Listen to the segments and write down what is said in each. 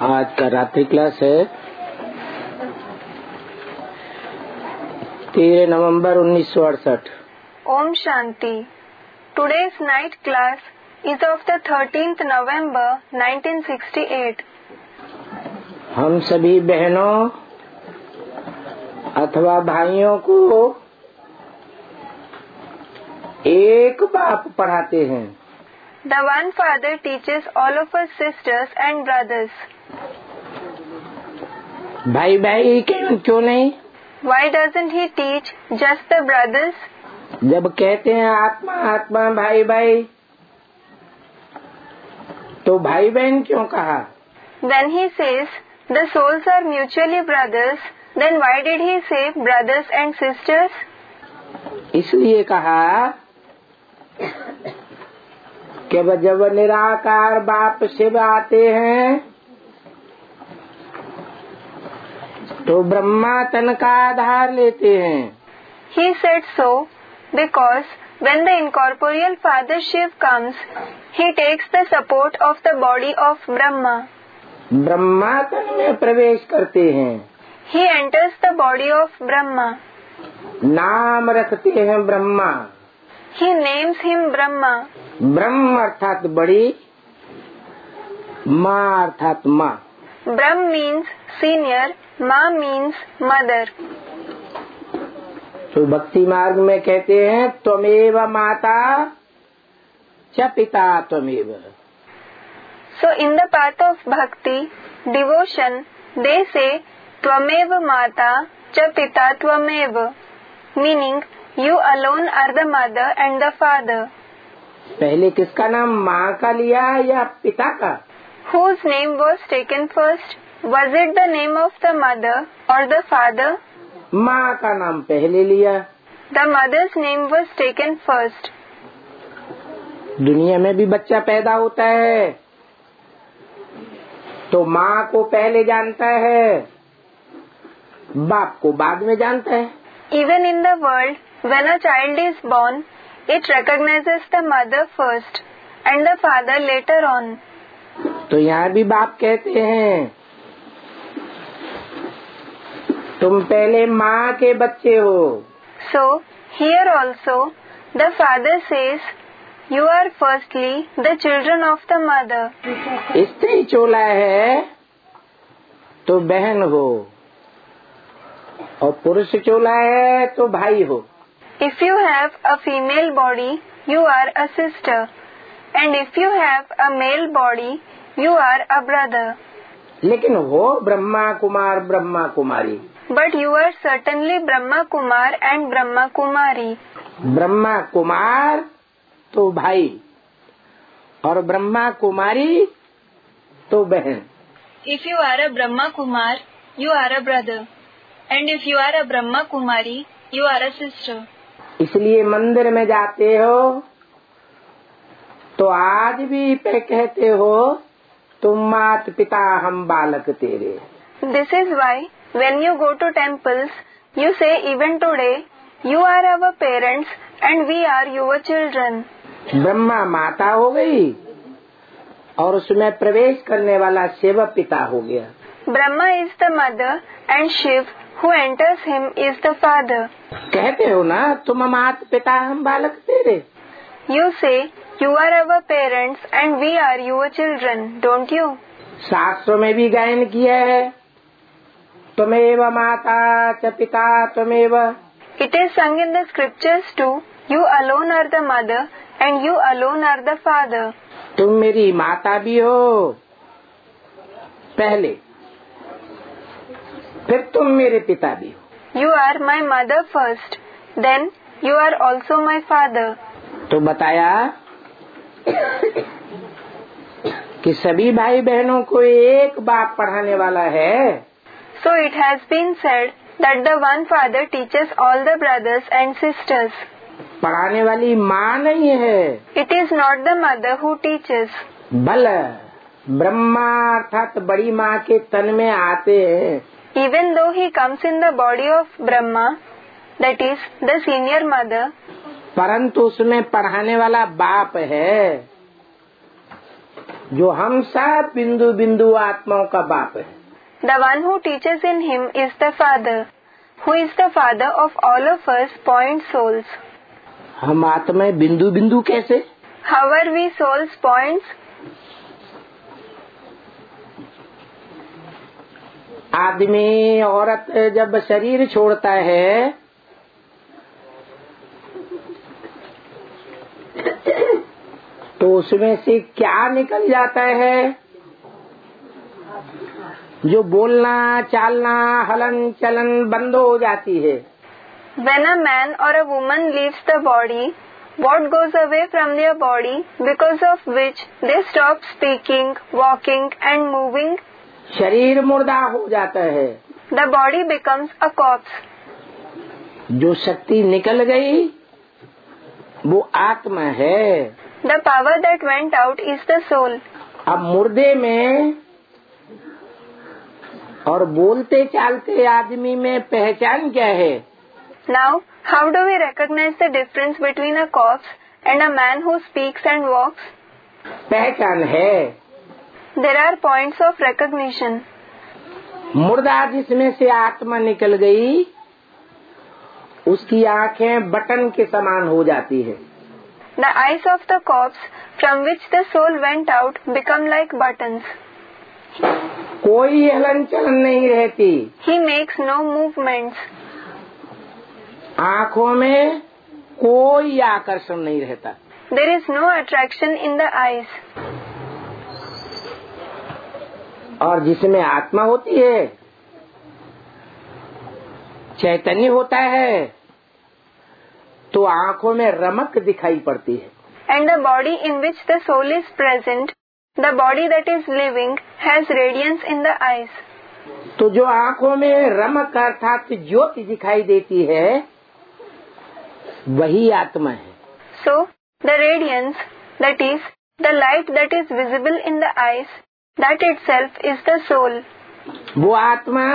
आज का रात्रि क्लास है 13 नवंबर 1968। Om Shanti. Today's night class is of the 13th November 1968. हम सभी बहनों अथवा भाइयों को एक बाप पढ़ाते हैं। The one Father teaches all of us sisters and brothers. भाई भाई क्यों नहीं? Why doesn't he teach just the brothers? जब कहते हैं आत्मा आत्मा भाई भाई, तो भाई बहन क्यों कहा? When he says the souls are mutually brothers, then why did he say brothers and sisters? इसलिए कहा कि जब निराकार बाप शिव आते हैं तो ब्रह्मा तन का आधार लेते हैं। He said so because when the incorporeal Father Shiv comes, he takes the support of the body of Brahma. Brahma तन में प्रवेश करते हैं। He enters the body of Brahma. नाम रखते हैं Brahma. He names him Brahma. ब्रह्म अर्थात बड़ी, माँ अर्थात माँ। Brahm means senior, Ma means mother. तो भक्ति मार्ग में कहते हैं त्वमेव माता च पिता त्वमेव। So in the path of bhakti, devotion, they say Twamev Mata cha Pita Twamev, meaning you alone are the mother and the father. पहले किसका नाम माँ का लिया या पिता का? Whose name was taken first? Was it the name of the mother or the father? माँ का नाम पहले लिया। The mother's name was taken first. दुनिया में भी बच्चा पैदा होता है तो माँ को पहले जानता है, बाप को बाद में जानता है। Even in the world, when a child is born, it recognizes the mother first and the father later on. तो यहाँ भी बाप कहते हैं तुम पहले माँ के बच्चे हो। So, here also, the father says, you are firstly the children of the mother. स्त्री चोला है तो बहन हो और पुरुष चोला है तो भाई हो। If you have a female body, you are a sister. And if you have a male body, you are a brother. लेकिन हो Brahma Kumar Brahma Kumari. But you are certainly Brahma Kumar and Brahma Kumari. Brahma Kumar तो भाई और ब्रह्मा कुमारी तो बहन। If you are a Brahma Kumar, you are a brother. And if you are a Brahma Kumari, you are a sister. इसलिए मंदिर में जाते हो तो आज भी पे कहते हो तुम मात पिता हम बालक तेरे। This is why when you go to temples, you say even today, you are our parents and we are your children. Brahma माता हो गई और उसमें प्रवेश करने वाला शिव पिता हो गया। Brahma is the mother and Shiv who enters him is the father. कहते हो ना तुम मात पिता हम बालक तेरे। You say you are our parents and we are your children, don't you? शास्त्रों में भी गायन किया है त्वमेव माता च पिता त्वमेव। It is sung in the scriptures too. You alone are the mother and you alone are the father. तुम मेरी माता भी हो पहले, फिर तुम मेरे पिता भी हो। You are my mother first, then you are also my father. तो बताया कि सभी भाई बहनों को एक बाप पढ़ाने वाला है। So it has been said that the one father teaches all the brothers and sisters. पढ़ाने वाली माँ नहीं है। It is not the mother who teaches. बल ब्रह्मा अर्थात बड़ी माँ के तन में आते हैं। Even though he comes in the body of Brahma, that is the senior mother, परंतु उसमें पढ़ाने वाला बाप है। जो हम सब बिंदु बिंदु आत्माओं का बाप है। The one who teaches in him is the Father, who is the Father of all of us point souls. हम आत्माएं बिंदु बिंदु कैसे? How are we souls points? आदमी औरत जब शरीर छोड़ता है तो उसमें से क्या निकल जाता है? जो बोलना चालना हलन चलन बंद हो जाती है। When a man or a woman leaves the body, what goes away from their body because of which they stop speaking, walking and moving? शरीर मुर्दा हो जाता है। The body becomes a corpse. जो शक्ति निकल गई वो आत्मा है। The power that went out is the soul. अब मुर्दे में और बोलते चालते आदमी में पहचान क्या है? Now, how do we recognize the difference between a corpse and a man who speaks and walks? पहचान है। There are points of recognition. मुर्दा जिसमें से आत्मा निकल गई उसकी आंखें बटन के समान हो जाती है। The eyes of the corpse from which the soul went out become like buttons. कोई हलन चलन नहीं रहती। He makes no movements. आँखों में कोई आकर्षण नहीं रहता। There is no attraction in the eyes. और जिसमें आत्मा होती है चैतन्य होता है तो आँखों में रमक दिखाई पड़ती है। And the body in which the soul is present, the body that is living, has radiance in the eyes. तो जो आँखों में रमक अर्थात ज्योति दिखाई देती है वही आत्मा है। So, the radiance, that is, the light that is visible in the eyes, that itself is the soul. वो आत्मा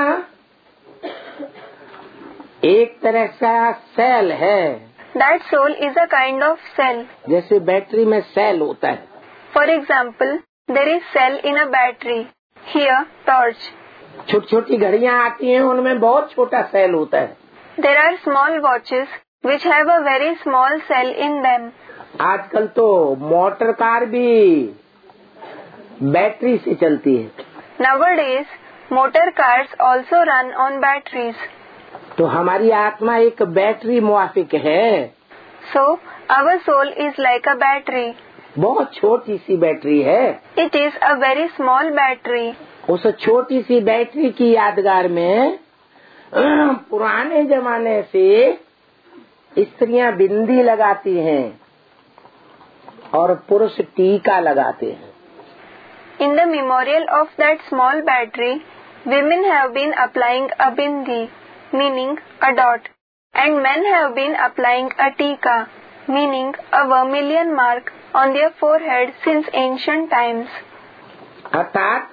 एक तरह का सेल है। That soul is a kind of cell. जैसे बैटरी में सेल होता है। For example, there is cell in a battery. Here, torch. छोटी छोटी घड़ियाँ आती हैं उनमें बहुत छोटा सेल होता है। There are small watches which have a very small cell in them. आजकल तो मोटर कार भी बैटरी से चलती है। Nowadays, motor cars also run on batteries. तो हमारी आत्मा एक बैटरी मुआफिक है। So, our soul is like a battery. बहुत छोटी सी बैटरी है। It is a very small battery. उस छोटी सी बैटरी की यादगार में पुराने जमाने से स्त्रियां बिंदी लगाती हैं और पुरुष टीका लगाते हैं। In the memorial of that small battery, women have been applying a bindi, meaning a dot, and men have been applying a tika, meaning a vermilion mark on their forehead since ancient times. अर्थात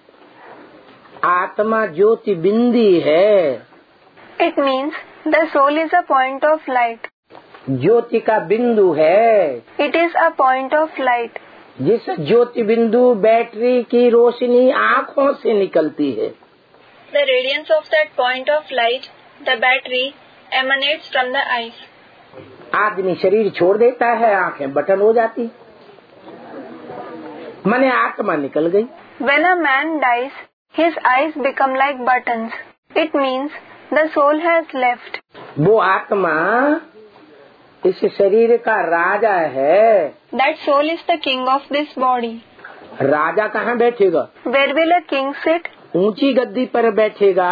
आत्मा ज्योति बिंदी है। It means the soul is a point of light. ज्योति का बिंदु है। It is a point of light. जिस ज्योति बिंदु battery की रोशनी आँखों से निकलती है। The radiance of that point of light, the battery, emanates from the eyes. आदमी शरीर छोड़ देता है आँखें बटन हो जाती, माने आत्मा निकल गई। When a man dies, his eyes become like buttons. It means the soul has left. वो आत्मा इस शरीर का राजा है। That soul is the king of this body. राजा कहाँ बैठेगा? Where will a king sit? ऊंची गद्दी पर बैठेगा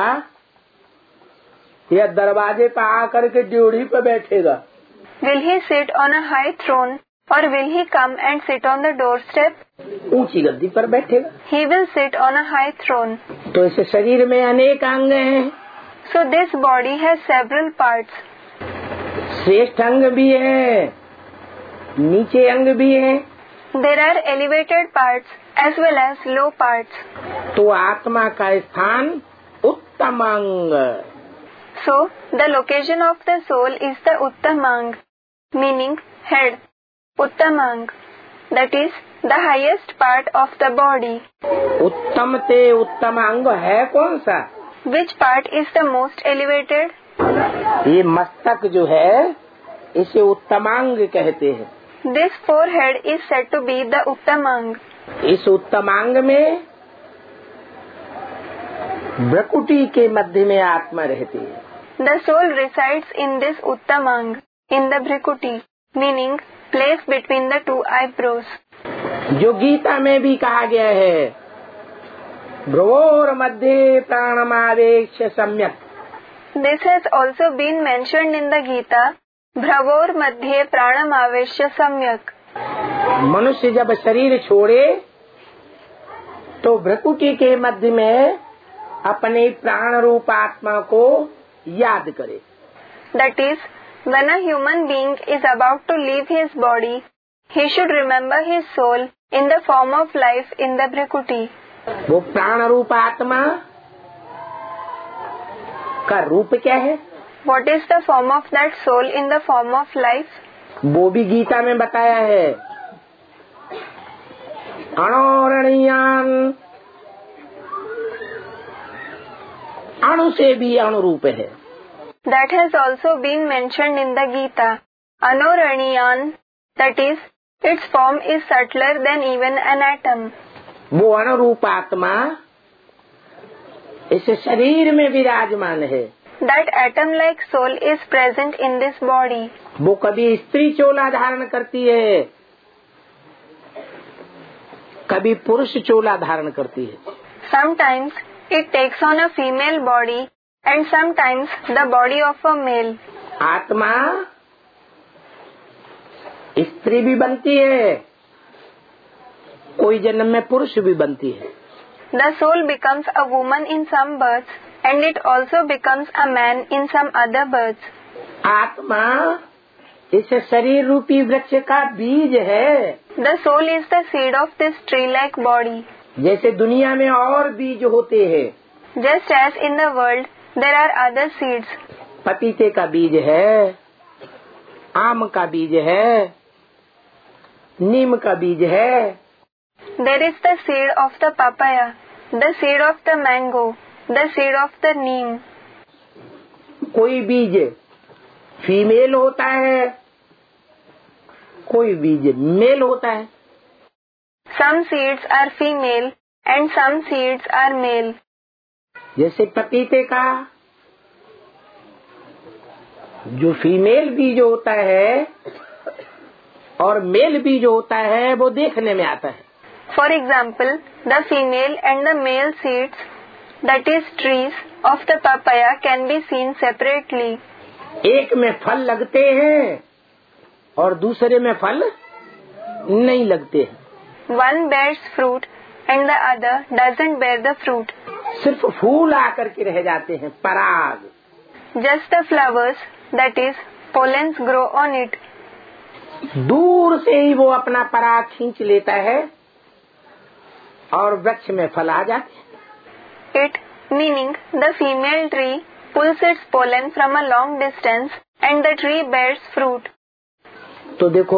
या दरवाजे पर आकर के ड्योढ़ी पर बैठेगा? Will he sit on a high throne or will he come and sit on the doorstep? ऊंची गद्दी पर बैठेगा। He will sit on a high throne. तो इस शरीर में अनेक अंग हैं। So this body has several parts. श्रेष्ठ अंग भी है, नीचे अंग भी है। There are elevated parts as well as low parts. तो आत्मा का स्थान उत्तम अंग। So the location of the soul is the Uttamang, meaning head, Uttamang, that is the highest part of the body. उत्तम ते उत्तम अंग है कौन सा? Which part is the most elevated? ये मस्तक जो है इसे उत्तमांग कहते हैं। This forehead is said to be the Uttamang. इस उत्तमांग में भ्रुकुटी के मध्य में आत्मा रहती है। The soul resides in this Uttamang, in the Bhrikuti, meaning place between the two eyebrows. जो गीता में भी कहा गया है, भ्रुवोर मध्ये प्राणमावेश्य सम्यक। This has also been mentioned in the Gita, Bhravor Madhye Pranamaveshya Samyak. मनुष्य जब शरीर छोड़े तो भ्रुकुटी के मध्य में अपने प्राण रूप आत्मा को याद करे। That is, when a human being is about to leave his body, he should remember his soul in the form of life in the Bhrikuti. वो प्राण रूप आत्मा का रूप क्या है? What is the form of that soul in the form of life? वो भी गीता में बताया है। अणोरणीयान, अणु से भी अनुरूप है। That has also been mentioned in the Gita. Anoraniyan, that is, its form is subtler than even an atom. वो अनुरूप आत्मा इस शरीर में विराजमान है। That atom-like soul is present in this body. वो कभी स्त्री चोला धारण करती है, कभी पुरुष चोला धारण करती है। Sometimes it takes on a female body and sometimes the body of a male. आत्मा स्त्री भी बनती है, कोई जन्म में पुरुष भी बनती है। The soul becomes a woman in some births and it also becomes a man in some other births. आत्मा इस शरीर रूपी वृक्ष का बीज है। The soul is the seed of this tree-like body. जैसे दुनिया में और बीज होते हैं, Just as in the world there are other seeds. पपीते का बीज है, आम का बीज है, नीम का बीज है। There is the seed of the papaya, the seed of the mango, the seed of the neem. कोई बीज फीमेल होता है, कोई बीज मेल होता है। Some seeds are female and some seeds are male. जैसे पपीते का जो फीमेल बीज होता है और मेल बीज होता है वो देखने में आता है। For example, the female and the male seeds, that is trees of the papaya, can be seen separately. एक में फल लगते हैं और दूसरे में फल नहीं लगते हैं। One bears fruit and the other doesn't bear the fruit. सिर्फ फूल आकर के रह जाते हैं, पराग। Just the flowers, that is, pollens grow on it. दूर से ही वो अपना पराग खींच लेता है और वृक्ष में फल आ जाते हैं। It, meaning the female tree, pulls its pollen from a long distance and the tree bears fruit. तो देखो,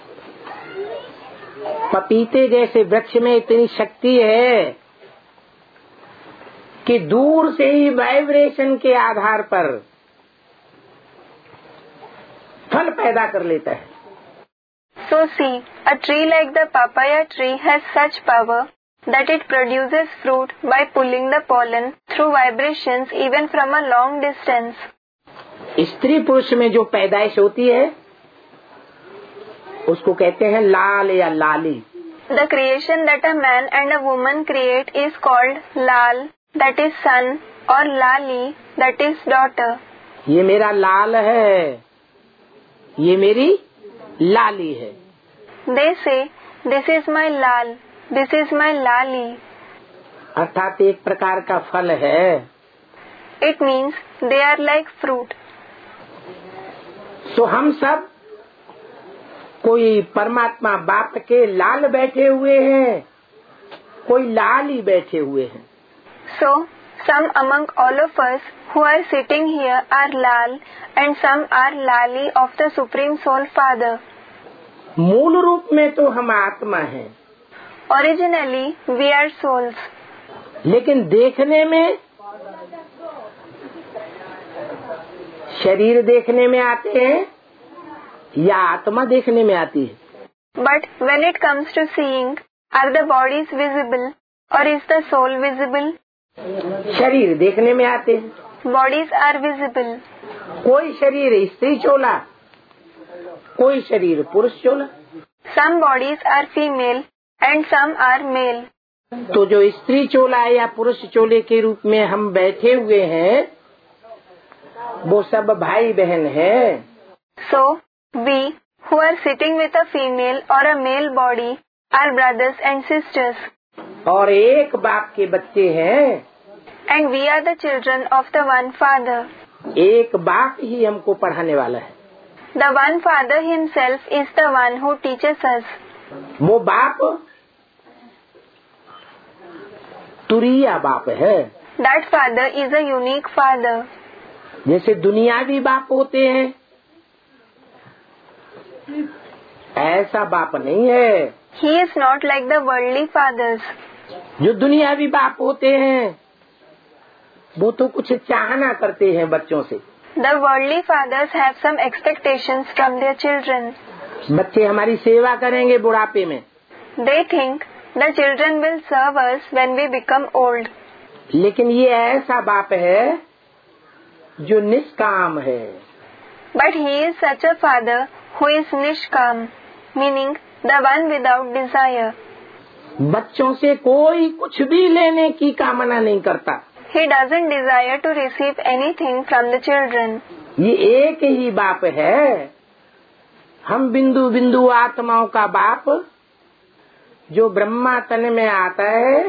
पपीते जैसे वृक्ष में इतनी शक्ति है कि दूर से ही वाइब्रेशन के आधार पर फल पैदा कर लेता है। So see, a tree like the papaya tree has such power that it produces fruit by pulling the pollen through vibrations even from a long distance. स्त्री पुरुष में जो पैदाइश होती है उसको कहते हैं लाल या लाली। The creation that a man and a woman create is called lal, that is son, or lali, that is daughter. ये मेरा लाल है, ये मेरी लाली है। They say, this is my lal, this is my lali. अर्थात एक प्रकार का फल है। It means they are like fruit. तो हम सब कोई परमात्मा बाप के लाल बैठे हुए हैं, कोई लाली बैठे हुए हैं। So, some among all of us who are sitting here are lal and some are lali of the Supreme Soul Father. मूल रूप में तो हम आत्मा हैं, Originally, we are souls. लेकिन देखने में शरीर देखने में आते हैं या आत्मा देखने में आती है? But when it comes to seeing, are the bodies visible or is the soul visible? शरीर देखने में आते हैं. Bodies are visible. कोई शरीर स्त्री चोला, कोई शरीर पुरुष चोला. Some bodies are female and some are male. तो जो स्त्री चोला या पुरुष चोले के रूप में हम बैठे हुए हैं, वो सब भाई बहन हैं. So, we who are sitting with a female or a male body are brothers and sisters. और एक बाप के बच्चे हैं. And we are the children of the one Father. एक बाप ही हमको पढ़ाने वाला है. The one Father himself is the one who teaches us. वो बाप तुरीया बाप है. That Father is a unique Father. जैसे दुनियावी बाप होते हैं, ऐसा बाप नहीं है. He is not like the worldly fathers. जो दुनियावी बाप होते हैं वो तो कुछ चाहना करते हैं बच्चों से. The worldly fathers have some expectations from their children. बच्चे हमारी सेवा करेंगे बुढ़ापे में. They think the children will serve us when we become old. लेकिन ये ऐसा बाप है जो निष्काम है. But he is such a father who is nishkam, meaning the one without desire. बच्चों से कोई कुछ भी लेने की कामना नहीं करता. He doesn't desire to receive anything from the children. ये एक ही बाप है. हम बिंदु बिंदु आत्माओं का बाप जो ब्रह्मा तन में आता है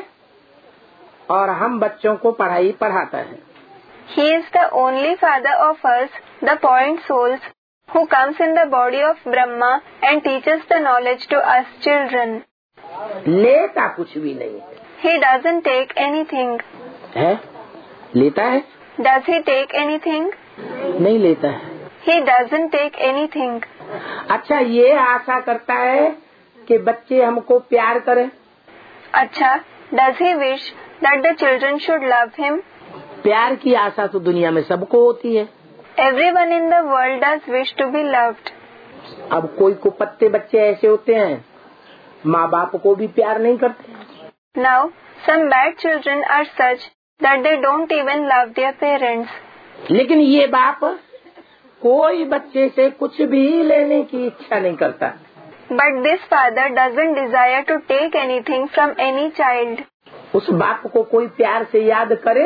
और हम बच्चों को पढ़ाई पढ़ाता है. He is the only father of us, the point souls, who comes in the body of Brahma and teaches the knowledge to us children. लेता कुछ भी नहीं है. He doesn't take anything. है? लेता है? Does he take anything? नहीं लेता है. He doesn't take anything. अच्छा, ये आशा करता है कि बच्चे हमको प्यार करें. अच्छा, does he wish that the children should love him? प्यार की आशा तो दुनिया में सबको होती है. Everyone in the world does wish to be loved. अब कोई कुपत्ते बच्चे ऐसे होते हैं, माँ बाप को भी प्यार नहीं करते. Now, some bad children are such that they don't even love their parents. लेकिन ये बाप कोई बच्चे से कुछ भी लेने की इच्छा नहीं करता. But this father doesn't desire to take anything from any child. उस बाप को कोई प्यार से याद करे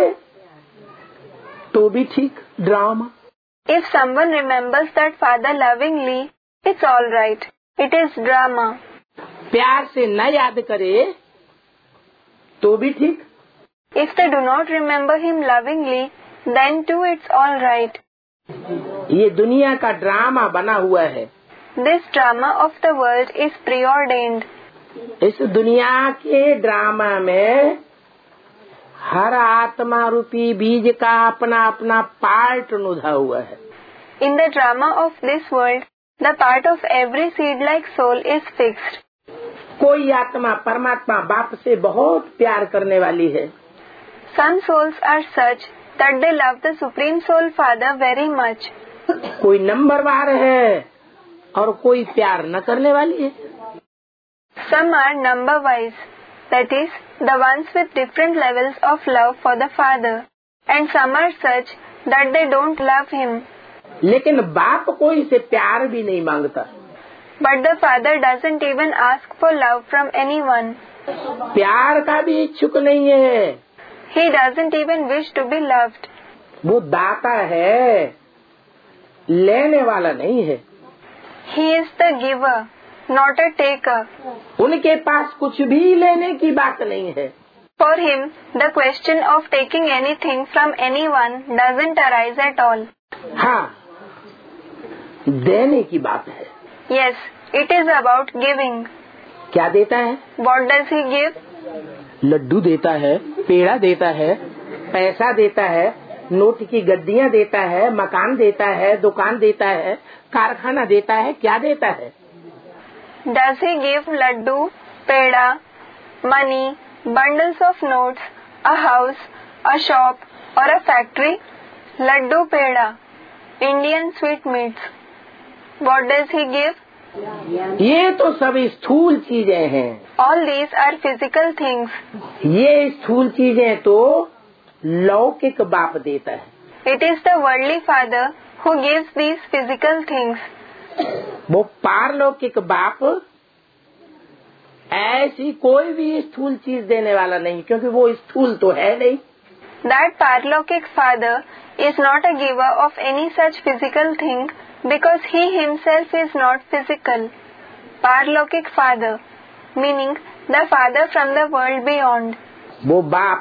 तो भी ठीक, drama. If someone remembers that father lovingly, it's all right. It is drama. प्यार से न याद करे तो भी ठीक. If they do not remember him lovingly, then too it's all right. ये दुनिया का ड्रामा बना हुआ है. This drama of the world is preordained. इस दुनिया के ड्रामा में हर आत्मा रूपी बीज का अपना अपना पार्ट नुधा हुआ है. In the drama of this world, the part of every seed-like soul is fixed. कोई आत्मा परमात्मा बाप से बहुत प्यार करने वाली है. Some souls are such that they love the Supreme Soul Father very much. कोई नंबरवार है और कोई प्यार न करने वाली है. Some are number-wise, that is, the ones with different levels of love for the Father, and some are such that they don't love him. लेकिन बाप कोई से प्यार भी नहीं मांगता. But the Father doesn't even ask for love from anyone. प्यार का भी इच्छुक नहीं है. He doesn't even wish to be loved. वो दाता है, लेने वाला नहीं है. He is the giver, not a taker. उनके पास कुछ भी लेने की बात नहीं है. For him, the question of taking anything from anyone doesn't arise at all. हाँ, देने की बात है. Yes, it is about giving. क्या देता है? What does he give? Laddu देता है, पेड़ा देता है, पैसा देता है, नोट की गड्डियाँ देता है, मकान देता है, दुकान देता है, कारखाना देता है. क्या देता है? Does he give laddu, peda, money, bundles of notes, a house, a shop or a factory? Laddu peda, Indian sweetmeats. What does he give? ये तो सब स्थूल चीजें हैं। All these are physical things. ये स्थूल चीजें तो लौकिक बाप देता है। It is the worldly father who gives these physical things. वो पारलौकिक बाप ऐसी कोई भी स्थूल चीज देने वाला नहीं, क्योंकि वो स्थूल तो है नहीं। That Parlokik father is not a giver of any such physical thing because he himself is not physical. Parlokik father, meaning the father from the world beyond. वो बाप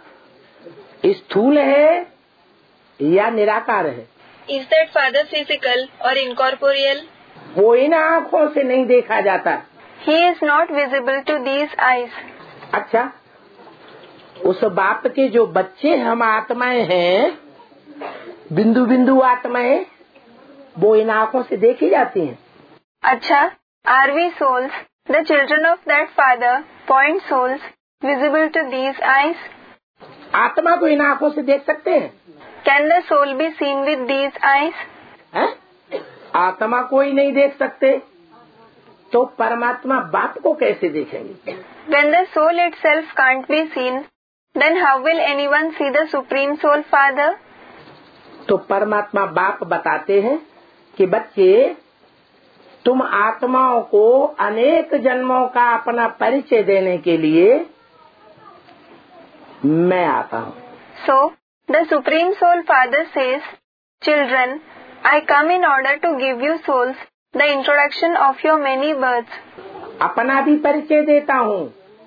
स्थूल है या निराकार है? Is that father physical or incorporeal? वो इन आँखों से नहीं देखा जाता। He is not visible to these eyes. अच्छा, उस बाप के जो बच्चे हम आत्माएं हैं, बिंदु बिंदु आत्माएं, वो इन आँखों से देखी जाती हैं। अच्छा, are we souls, the children of that father, point souls, visible to these eyes? आत्मा को इन आँखों से देख सकते हैं? Can the soul be seen with these eyes? हैं? आत्मा को ही नहीं देख सकते तो परमात्मा बाप को कैसे देखेंगे? When the soul itself can't be seen, then how will anyone see the Supreme Soul Father? तो परमात्मा बाप बताते हैं कि बच्चे, तुम आत्माओं को अनेक जन्मों का अपना परिचय देने के लिए मैं आता हूँ। So, the Supreme Soul Father says, Children, I come in order to give you souls the introduction of your many births. अपना भी परिचय देता हूँ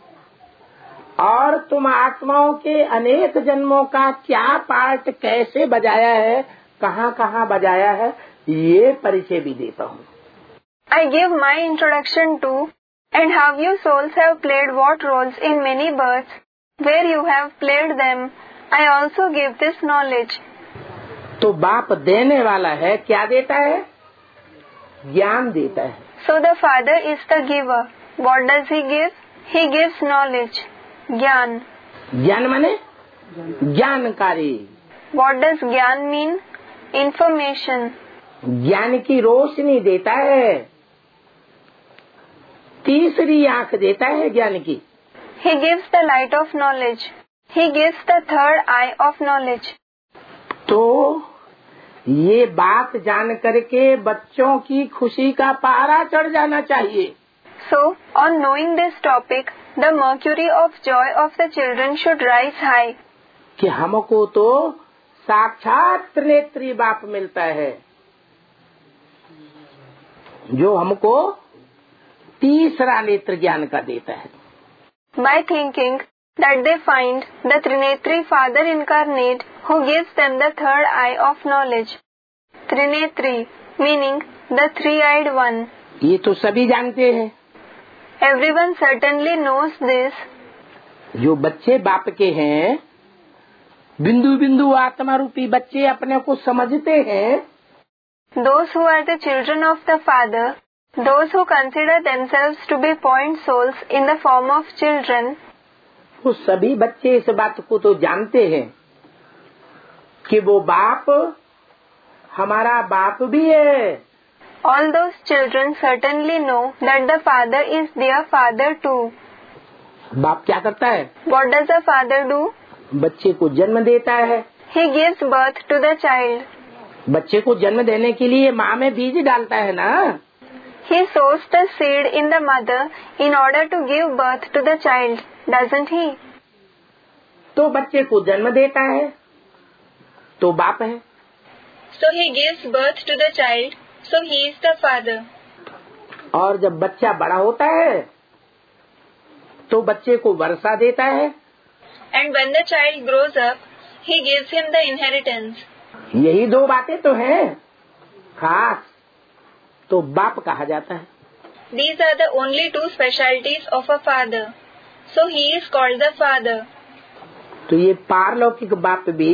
और तुम आत्माओं के अनेक जन्मों का क्या पार्ट कैसे बजाया है, कहाँ कहाँ बजाया है, ये परिचय भी देता हूँ। I give my introduction to and how you souls have played what roles in many births, where you have played them. I also give this knowledge. तो बाप देने वाला है, क्या देता है? ज्ञान देता है। So the Father is the giver. What does he give? He gives knowledge. Gyan. ज्ञान माने ज्ञानकारी। What does Gyan mean? Information. ज्ञान की रोशनी देता है, तीसरी आंख देता है ज्ञान की। He gives the light of knowledge. He gives the third eye of knowledge. तो ये बात जान करके बच्चों की खुशी का पारा चढ़ जाना चाहिए। So, on knowing this topic, the mercury of joy of the children should rise high. कि हमको तो साक्षात त्रिनेत्री बाप मिलता है, जो हमको तीसरा नेत्र ज्ञान का देता है। By thinking that they find the Trinetri Father incarnate who gives them the third eye of knowledge. Trinetri, meaning the three-eyed one. ये तो सभी जानते हैं। Everyone certainly knows this. जो बच्चे बाप के हैं, बिंदु बिंदु आत्मा रूपी बच्चे अपने को समझते हैं। Those who are the children of the Father, those who consider themselves to be point souls in the form of children, वो सभी बच्चे इस बात को तो जानते हैं कि वो बाप हमारा बाप भी है। all those children certainly know that the Father is their Father too. बाप क्या करता है? What does the Father do? बच्चे को जन्म देता है। He gives birth to the child. बच्चे को जन्म देने के लिए माँ में बीज डालता है ना। He sows the seed in the mother in order to give birth to the child, doesn't he? तो बच्चे को जन्म देता है तो बाप है। So he gives birth to the child, so he is the Father. और जब बच्चा बड़ा होता है तो बच्चे को वर्षा देता है। And when the child grows up, he gives him the inheritance. यही दो बातें तो हैं खास, तो बाप कहा जाता है। These are the only two specialties of a father. So he is called the Father. तो ये पारलौकिक बाप भी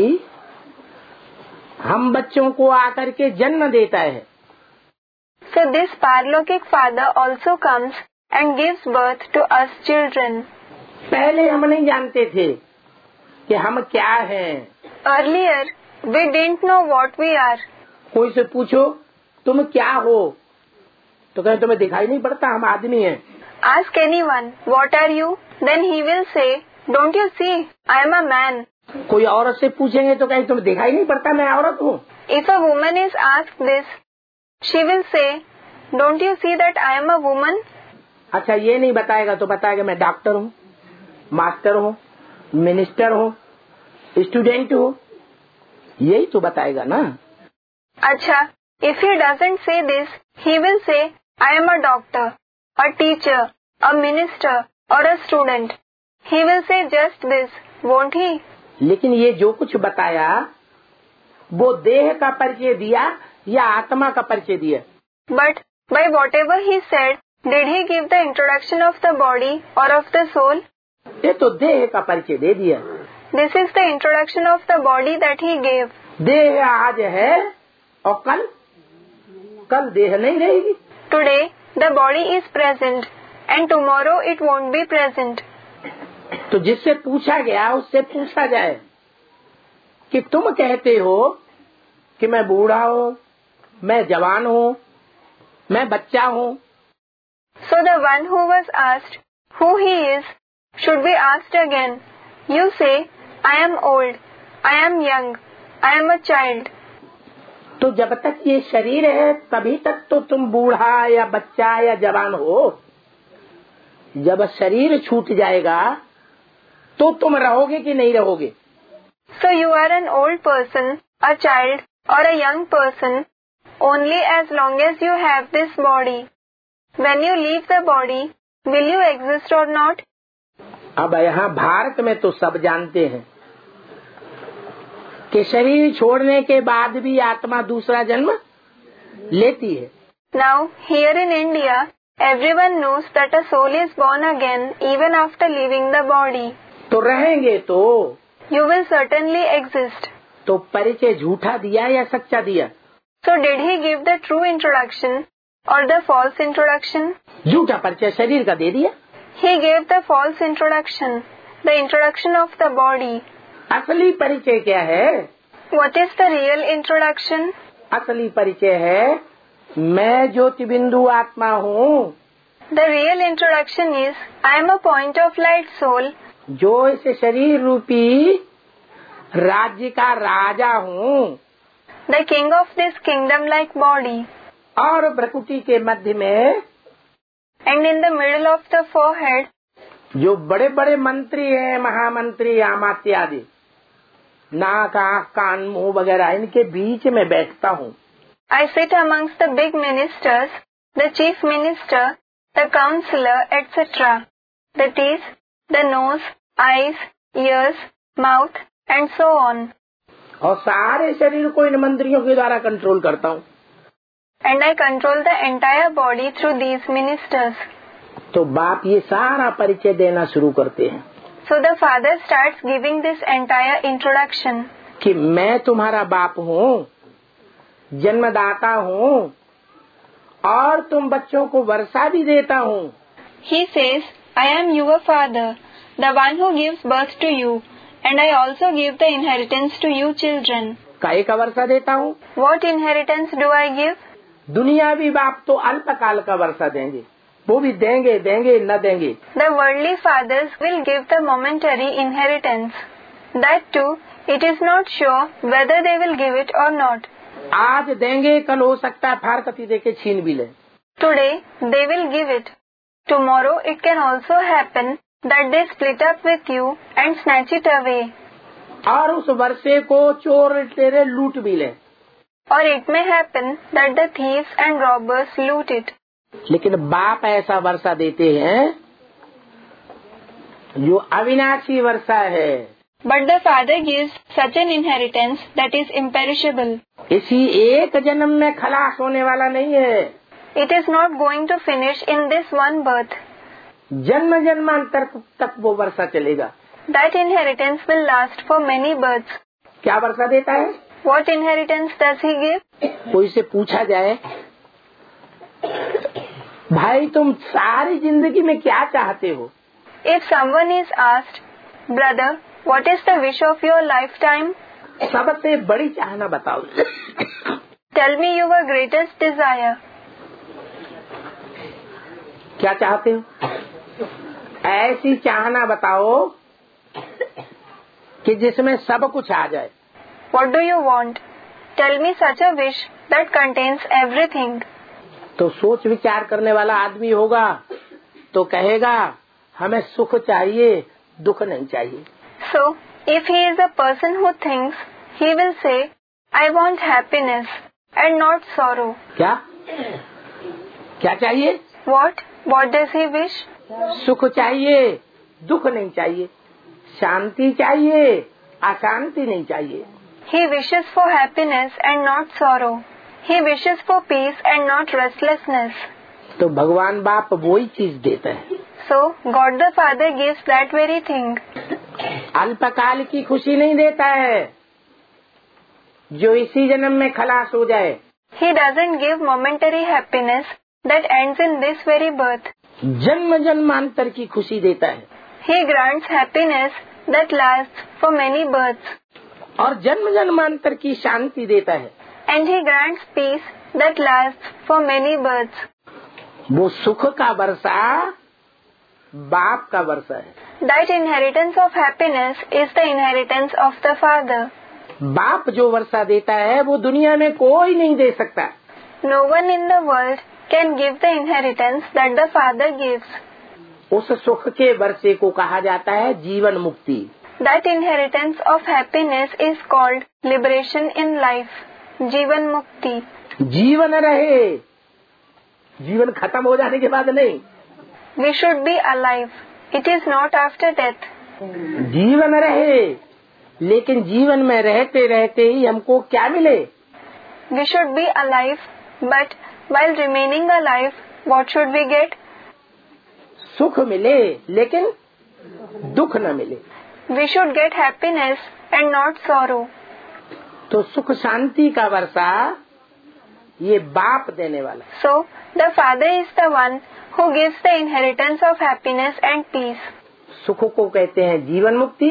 हम बच्चों को आकर के जन्म देता है। So this Parlokik Father also comes and gives birth to us children. पहले हम नहीं जानते थे कि हम क्या हैं। Earlier, we didn't know what we are. कोई से पूछो तुम क्या हो तो कहे तुम्हें दिखाई नहीं पड़ता, हम आदमी हैं। Ask anyone, what are you? Then he will say, don't you see, I am a man. कोई औरत से पूछेंगे तो कहे तुम्हें दिखाई नहीं पड़ता, मैं औरत हूँ। If a woman is asked this, she will say, don't you see that I am a woman? अच्छा ये नहीं बताएगा तो बताएगा मैं डॉक्टर हूँ, मास्टर हूँ, मिनिस्टर हूँ, स्टूडेंट हूँ, यही तो बताएगा ना। अच्छा, if he doesn't say this, he will say, I am a doctor, a teacher, a minister or a student. He will say just this, won't he? लेकिन ये जो कुछ बताया वो देह का परिचय दिया या आत्मा का परिचय दिया? But by whatever he said, did he give the introduction of the body or of the soul? ये तो देह का परिचय दे दिया। This is the introduction of the body that he gave. देह आज है और कल देह नहीं रहेगी। Today, the body is present and tomorrow it won't be present. तो जिससे पूछा गया उससे पूछा जाए कि तुम कहते हो कि मैं बूढ़ा हूँ, मैं जवान हूँ, मैं बच्चा हूँ। So the one who was asked who he is should be asked again. You say, I am old, I am young, I am a child. तो जब तक ये शरीर है तभी तक तो तुम बूढ़ा या बच्चा या जवान हो। जब शरीर छूट जाएगा तो तुम रहोगे कि नहीं रहोगे? So you are an old person, a child or a young person only as long as you have this body. When you leave the body, will you exist or not? अब यहाँ भारत में तो सब जानते हैं कि शरीर छोड़ने के बाद भी आत्मा दूसरा जन्म लेती है। Now, here in India, everyone knows that a soul is born again even after leaving the body. तो रहेंगे तो You will certainly exist. तो परिचय झूठा दिया या सच्चा दिया? So did he give the true introduction or the false introduction? झूठा परिचय शरीर का दे दिया। He gave the false introduction, the introduction of the body. असली परिचय क्या है? What is the real introduction? असली परिचय है मैं ज्योति बिंदु आत्मा हूँ। The real introduction is I am a point of light soul. जो इस शरीर रूपी राज्य का राजा हूँ। The king of this kingdom-like body. और भ्रुकुटी के मध्य में And in the middle of the forehead. जो बड़े बड़े मंत्री हैं, महामंत्री, अमात्य आदि, नाक, आँख, कान, मुंह वगैरह, इनके बीच में बैठता हूँ। I sit amongst the big ministers, the chief minister, the counselor, etc. The teeth, the nose, eyes, ears, mouth, and so on. और सारे शरीर को इन मंत्रियों के द्वारा कंट्रोल करता हूँ। And I control the entire body through these ministers. तो बाप ये सारा परिचय देना शुरू करते हैं। So the father starts giving this entire introduction. कि मैं तुम्हारा बाप हूँ, जन्मदाता हूँ, और तुम बच्चों को वर्षा भी देता हूँ। He says, I am your father, the one who gives birth to you, and I also give the inheritance to you children. काहे का वर्षा देता हूँ? What inheritance do I give? दुनियावी बाप तो अल्पकाल का वर्षा देंगे, वो भी देंगे न देंगे। The worldly fathers will give the momentary inheritance. That too, it is not sure whether they will give it or not. आज देंगे, कल हो सकता है फारकती देके छीन भी ले। Today, they will give it. Tomorrow, it can also happen that they split up with you and snatch it away. और उस वर्षे को चोर तेरे लूट भी ले। Or it may happen that the thieves and robbers loot it. लेकिन बाप ऐसा वर्षा देते हैं जो अविनाशी वर्षा है। But the father gives such an inheritance that is imperishable. इसी एक जन्म में खलास होने वाला नहीं है। It is not going to finish in this one birth. जन्म जन्मांतर तक वो वर्षा चलेगा। That inheritance will last for many births. क्या वर्षा देता है? What inheritance does he give? कोई से पूछा जाए, भाई तुम सारी जिंदगी में क्या चाहते हो? If someone is asked, brother, what is the wish of your lifetime? सबसे बड़ी चाहना बताओ। Tell me your greatest desire. क्या चाहते हो? ऐसी चाहना बताओ कि जिसमें सब कुछ आ जाए। What do you want? Tell me such a wish that contains everything. तो सोच विचार करने वाला आदमी होगा तो कहेगा हमें सुख चाहिए, दुख नहीं चाहिए। So, if he is a person who thinks, he will say, I want happiness and not sorrow. क्या क्या चाहिए? What? What does he wish? सुख चाहिए, दुख नहीं चाहिए, शांति चाहिए, अशांति नहीं चाहिए। He wishes for happiness and not sorrow. He wishes for peace and not restlessness. तो भगवान बाप वही चीज देते हैं। So, God the Father gives that very thing. अल्पकाल की खुशी नहीं देता है जो इसी जन्म में खलास हो जाए। He doesn't give momentary happiness that ends in this very birth. जन्म जन्मांतर की खुशी देता है। He grants happiness that lasts for many births. और जन्म जन्मांतर की शांति देता है। And he grants peace that lasts for many births. वो सुख का वर्षा बाप का वर्षा है। That inheritance of happiness is the inheritance of the Father. बाप जो वर्षा देता है वो दुनिया में कोई नहीं दे सकता। No one in the world can give the inheritance that the Father gives. उस सुख के वर्षे को कहा जाता है जीवन मुक्ति। That inheritance of happiness is called liberation in life. जीवन मुक्ति। जीवन रहे, जीवन खत्म हो जाने के बाद नहीं। We should be alive. It is not after death. जीवन रहे, लेकिन जीवन में रहते रहते ही हमको क्या मिले? We should be alive, but while remaining alive, what should we get? सुख मिले, लेकिन दुख न मिले। We should get happiness and not sorrow. तो सुख शांति का वर्षा ये बाप देने वाला। So, the Father is the one who gives the inheritance of happiness and peace. सुख को कहते हैं जीवन मुक्ति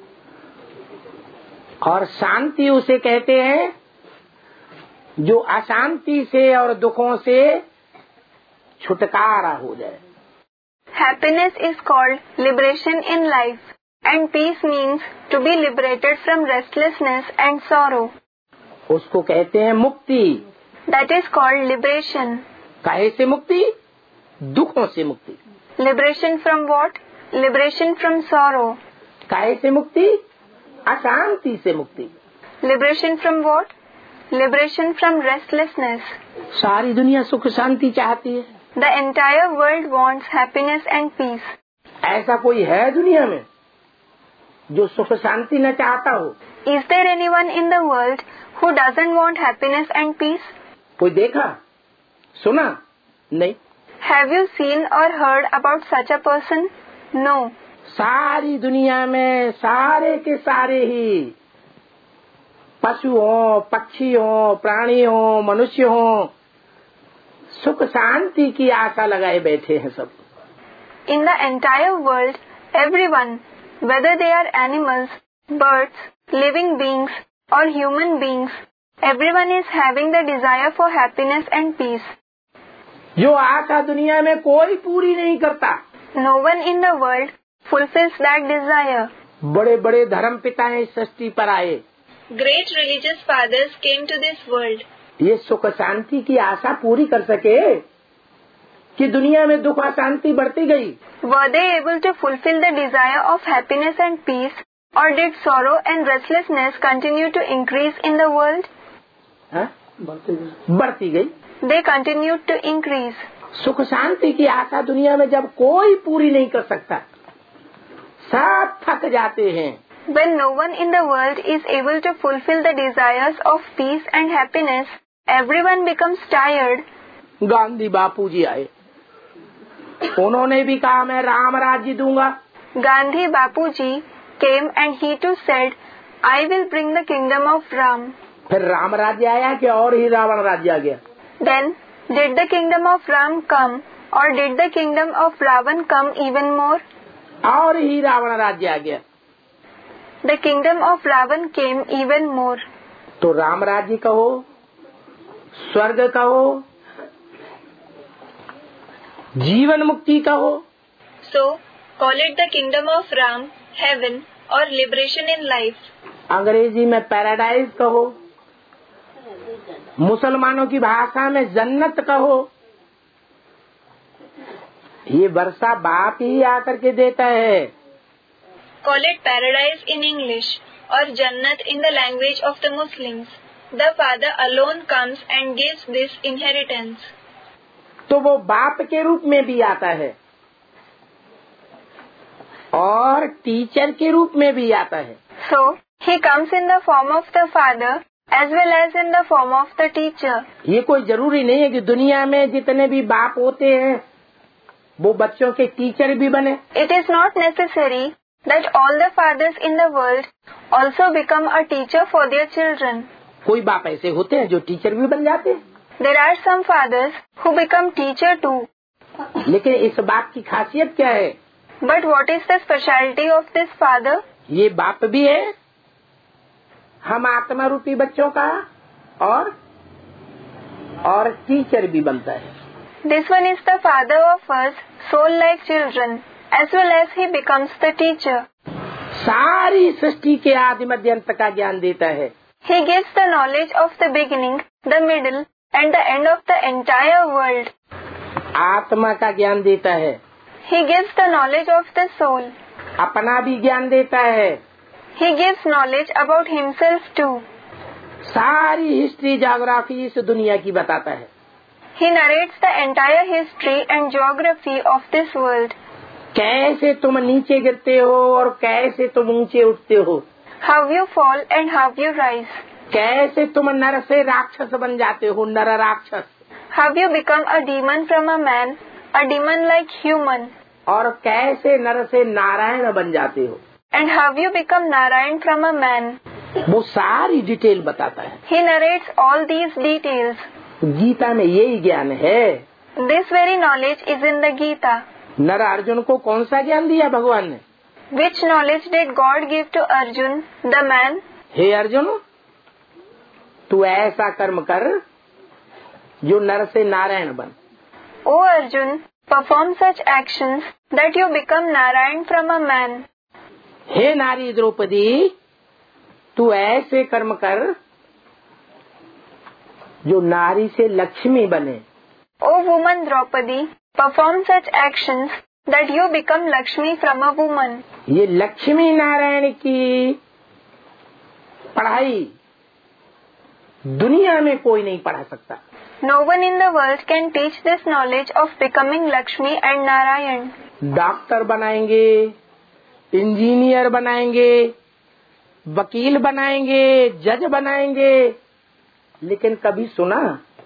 और शांति उसे कहते हैं जो अशांति से और दुखों से छुटकारा हो जाए। Happiness is called liberation in life, and peace means to be liberated from restlessness and sorrow. उसको कहते हैं मुक्ति। That is called liberation. काहे से मुक्ति? दुखों से मुक्ति। Liberation from what? Liberation from sorrow. काहे से मुक्ति? अशांति से मुक्ति। Liberation from what? Liberation from restlessness. सारी दुनिया सुख शांति चाहती है। The entire world wants happiness and peace. ऐसा कोई है दुनिया में जो सुख शांति न चाहता हो? Is there anyone in the world who doesn't want happiness and peace? कोई देखा, सुना? नहीं। Have you seen or heard about such a person? No. सारी दुनिया में सारे के सारे ही पशु हो, पक्षी हो, प्राणी हो, मनुष्य हो, सुख शांति की आशा लगाए बैठे हैं सब। In the entire world, everyone, whether they are animals, birds, living beings, or human beings, everyone is having the desire for happiness and peace. जो आशा दुनिया में कोई पूरी नहीं करता। No one in the world fulfills that desire. बड़े बड़े धर्म पिता इस सृष्टि पर आए। Great religious fathers came to this world. ये सुख शांति की आशा पूरी कर सके कि दुनिया में दुख अशांति बढ़ती गई? Were they able to fulfill the desire of happiness and peace, or did sorrow and restlessness continue to increase in the world? बढ़ती गई। They continued to increase. सुख शांति की आशा दुनिया में जब कोई पूरी नहीं कर सकता, सब थक जाते हैं। When no one in the world is able to fulfill the desires of peace and happiness, everyone becomes tired. Gandhi बापू जी आए, उन्होंने भी कहा मैं राम राज्य दूंगा। Gandhi Bapuji came and he too said, I will bring the kingdom of Ram. फिर राम राज्य आया कि और ही रावण राज्य आ गया? Then, did the kingdom of Ram come, or did the kingdom of Ravan come even more? और ही रावण राज्य आ गया। The kingdom of Ravan came even more. तो राम राज्य कहो, स्वर्ग कहो, जीवन मुक्ति कहो, So, call it the kingdom of Ram, heaven or liberation in life. अंग्रेजी में पैराडाइज कहो, मुसलमानों की भाषा में जन्नत कहो। ये वर्षा बाप ही आकर के देता है। Call it paradise in English or Jannat in the language of the Muslims. The Father alone comes and gives this inheritance. तो वो बाप के रूप में भी आता है और टीचर के रूप में भी आता है। So, he comes in the form of the Father as well as in the form of the teacher. ये कोई जरूरी नहीं है कि दुनिया में जितने भी बाप होते हैं वो बच्चों के टीचर भी बने। It is not necessary that all the fathers in the world also become a teacher for their children. कोई बाप ऐसे होते हैं जो टीचर भी बन जाते हैं। There are some fathers who become teacher too. लेकिन इस बाप की खासियत क्या है? But what is the specialty of this father? ये बाप भी है हम आत्मा रूपी बच्चों का और टीचर भी बनता है। This one is the father of us, soul-like children, as well as he becomes the teacher. सारी सृष्टि के आदि मध्य अंत का ज्ञान देता है। He gives the knowledge of the beginning, the middle, and the end of the entire world. आत्मा का ज्ञान देता है। He gives the knowledge of the soul. अपना भी ज्ञान देता है। He gives knowledge about himself too. सारी हिस्ट्री ज्योग्राफी इस दुनिया की बताता है। He narrates the entire history and geography of this world. कैसे तुम नीचे गिरते हो और कैसे तुम ऊंचे उठते हो। How you fall and how you rise. कैसे तुम नर से राक्षस बन जाते हो, नर राक्षस। How you become a demon from a man, a demon like human. और कैसे नर से नारायण बन जाते हो। And how you become Narayan from a man. वो सारी डिटेल बताता है। He narrates all these details. Gita में यही ज्ञान है। This very knowledge is in the Gita. नर अर्जुन को कौन सा ज्ञान दिया भगवान ने? Which knowledge did God give to Arjun, the man? हे अर्जुन, तू ऐसा कर्म कर जो नर से नारायण बन। O Arjun, perform such actions that you become Narayan from a man. हे नारी द्रौपदी, तू ऐसे कर्म कर जो नारी से लक्ष्मी बने। O woman Draupadi, perform such actions that you become Lakshmi from a woman. ये लक्ष्मी नारायण की पढ़ाई दुनिया में कोई नहीं पढ़ा सकता। No one in the world can teach this knowledge of becoming Lakshmi and Narayan. Doctor बनाएंगे, इंजीनियर बनाएंगे, वकील बनाएंगे, जज बनाएंगे, लेकिन कभी सुना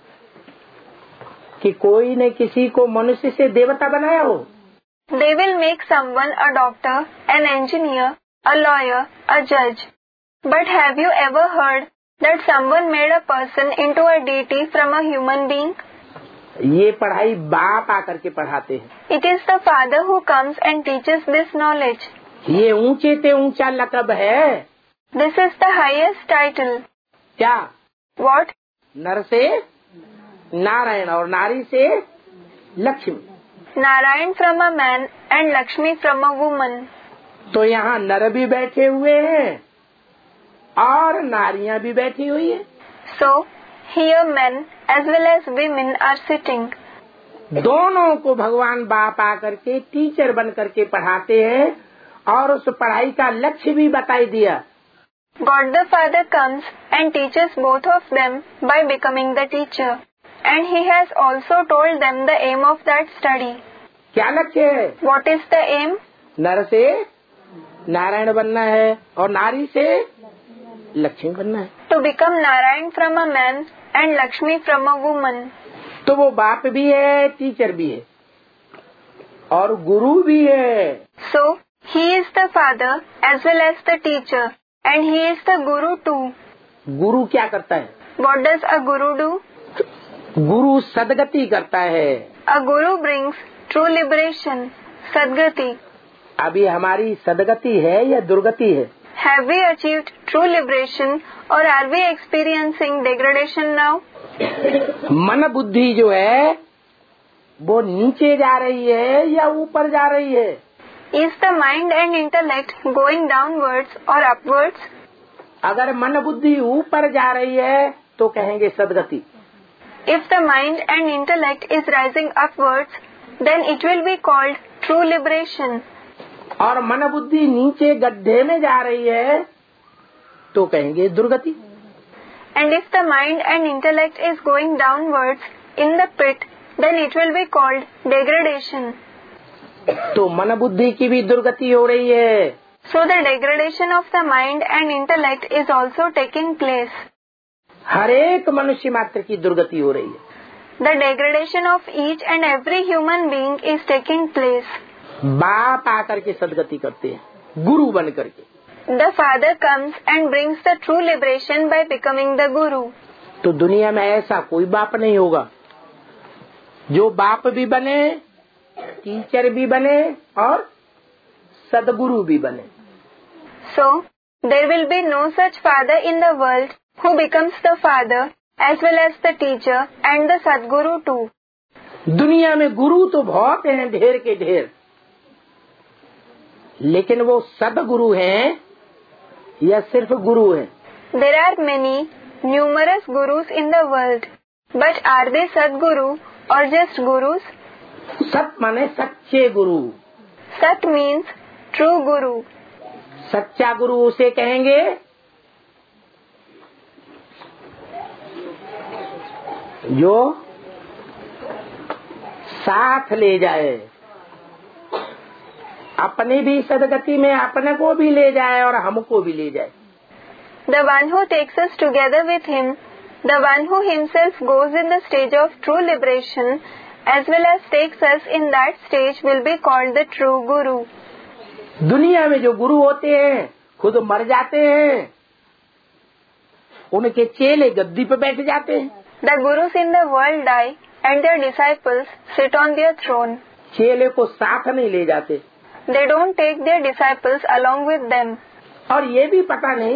कि कोई ने किसी को मनुष्य से देवता बनाया हो? They will make someone a doctor, an engineer, a lawyer, a judge. But have you ever heard that someone made a person into a deity from a human being? ये पढ़ाई बाप आकर के पढ़ाते हैं। It is the father who comes and teaches this knowledge. ये ऊंचे से ऊंचा लक़ब है। This is the highest title. क्या? What? नर से नारायण और नारी से Lakshmi. Narayan from a man and Lakshmi from a woman. तो यहाँ नर भी बैठे हुए हैं और नारियां भी बैठी हुई है। So, here men as well as women are sitting. दोनों को भगवान बाप आकर के टीचर बन करके पढ़ाते हैं और उस पढ़ाई का लक्ष्य भी बताई दिया। God the Father comes and teaches both of them by becoming the teacher. And he has also told them the aim of that study. क्या लक्ष्य है? What is the aim? नर से नारायण बनना है और नारी से लक्ष्मी बनना है। To become Narayan from a man and Lakshmi from a woman. तो वो बाप भी है, टीचर भी है और गुरु भी है। So, he is the father as well as the teacher. And he is the guru too. गुरु क्या करता है? What does a guru do? गुरु सद्गति करता है। A guru brings true liberation, Sadgati. अभी हमारी सदगति है या दुर्गति है? Have we achieved true liberation or are we experiencing degradation now? मन बुद्धि जो है वो नीचे जा रही है या ऊपर जा रही है? Is the mind and intellect going downwards or upwards? अगर मन बुद्धि ऊपर जा रही है तो कहेंगे सदगति। If the mind and intellect is rising upwards, then it will be called true liberation. और मन बुद्धि नीचे गड्ढे में जा रही है तो कहेंगे दुर्गति। And if the mind and intellect is going downwards in the pit, then it will be called degradation. तो मन बुद्धि की भी दुर्गति हो रही है। So the degradation of the mind and intellect is also taking place. हर एक मनुष्य मात्र की दुर्गति हो रही है। The degradation of each and every human being is taking place. बाप आकर के सदगति करते हैं, गुरु बन करके। The father comes and brings the true liberation by becoming the guru. तो दुनिया में ऐसा कोई बाप नहीं होगा जो बाप भी बने, टीचर भी बने और सदगुरु भी बने। So there will be no such father in the world who becomes the father as well as the teacher and the Sadguru too. दुनिया में गुरु तो बहुत हैं, ढेर के ढेर, लेकिन वो सदगुरु हैं या सिर्फ गुरु हैं? There are many numerous gurus in the world, but are they Sadguru or just gurus? सत माने सच्चे गुरु। Sat means true guru. सच्चा गुरु उसे कहेंगे जो साथ ले जाए, अपनी भी सदगति में अपने को भी ले जाए और हमको भी ले जाए। The one who takes us together with him, the one who himself goes in the stage of true liberation, as well as takes us in that stage will be called the true guru. दुनिया में जो गुरु होते हैं खुद मर जाते हैं, उनके चेले गद्दी पे बैठ जाते हैं। The gurus in the world die and their disciples sit on their throne. चेले को साथ नहीं ले जाते। They don't take their disciples along with them. और ये भी पता नहीं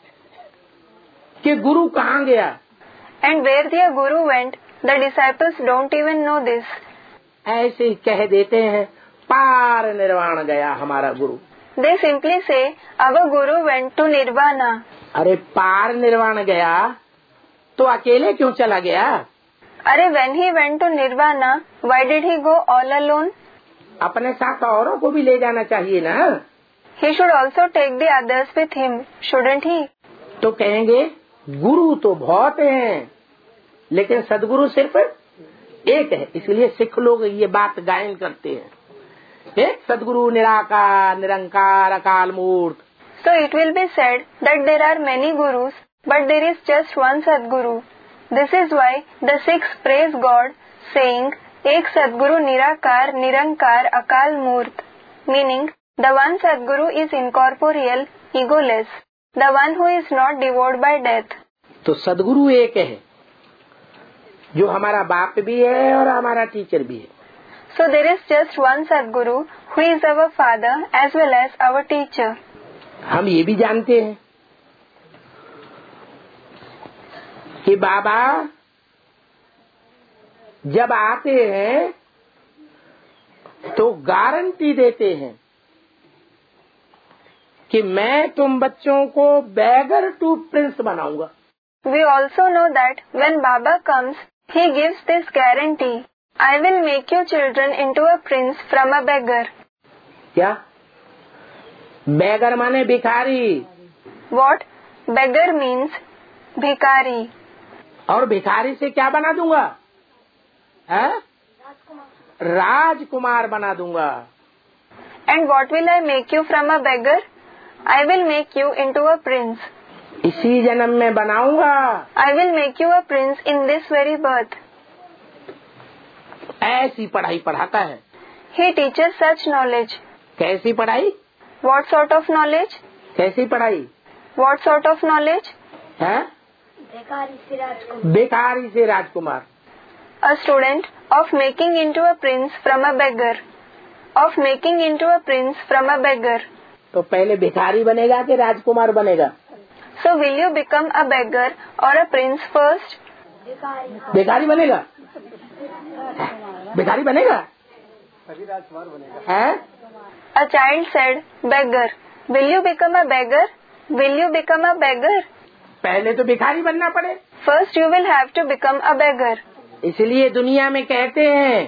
कि गुरु कहाँ गया। And where their guru went, the disciples don't even know this. ऐसे ही कह देते हैं पार निर्वाण गया हमारा गुरु। They simply say, our guru went to nirvana. अरे पार निर्वाण गया तो अकेले क्यों चला गया? अरे when he went to nirvana, why did he go all alone? अपने साथ औरों को भी ले जाना चाहिए ना। He should also take the others with him, shouldn't he? तो कहेंगे गुरु तो बहुत हैं, लेकिन सदगुरु सिर्फ एक है। इसलिए सिख लोग ये बात गायन करते हैं, एक सदगुरु निराकार निरंकार अकाल मूर्त। So it will be said that there are many gurus, but there is just one Sadguru. This is why the Sikhs praise God, saying, Ek Sadguru Nirakar Nirankar Akal Murt, meaning the one Sadguru is incorporeal, egoless, the one who is not devoured by death. तो सदगुरु एक है जो हमारा बाप भी है और हमारा टीचर भी है। So there is just one Sadguru who is our father as well as our teacher. हम ये भी जानते हैं कि बाबा जब आते हैं तो गारंटी देते हैं कि मैं तुम बच्चों को बैगर टू प्रिंस बनाऊंगा। We also know that when Baba comes, he gives this guarantee, I will make you children into a prince from a beggar. क्या? बैगर माने भिखारी। What? Beggar means भिखारी. और भिखारी से क्या बना दूंगा? है? राजकुमार बना दूंगा। And what will I make you from a beggar? I will make you into a prince. इसी जन्म में बनाऊंगा। I will make you a prince in this very birth. ऐसी पढ़ाई पढ़ाता है। He teaches such knowledge. कैसी पढ़ाई? What sort of knowledge? कैसी पढ़ाई? What sort of knowledge? है? बेकारी से राजकुमार। A student of making into a prince from a beggar. of making into a prince from a beggar. तो पहले भिखारी बनेगा कि राजकुमार बनेगा? So will you become a beggar or a prince first? भिखारी बनेगा? भिखारी बनेगा? है? A child said, beggar. Will you become a beggar? Will you become a beggar? पहले तो भिखारी बनना पड़े। First you will have to become a beggar. इसलिए दुनिया में कहते हैं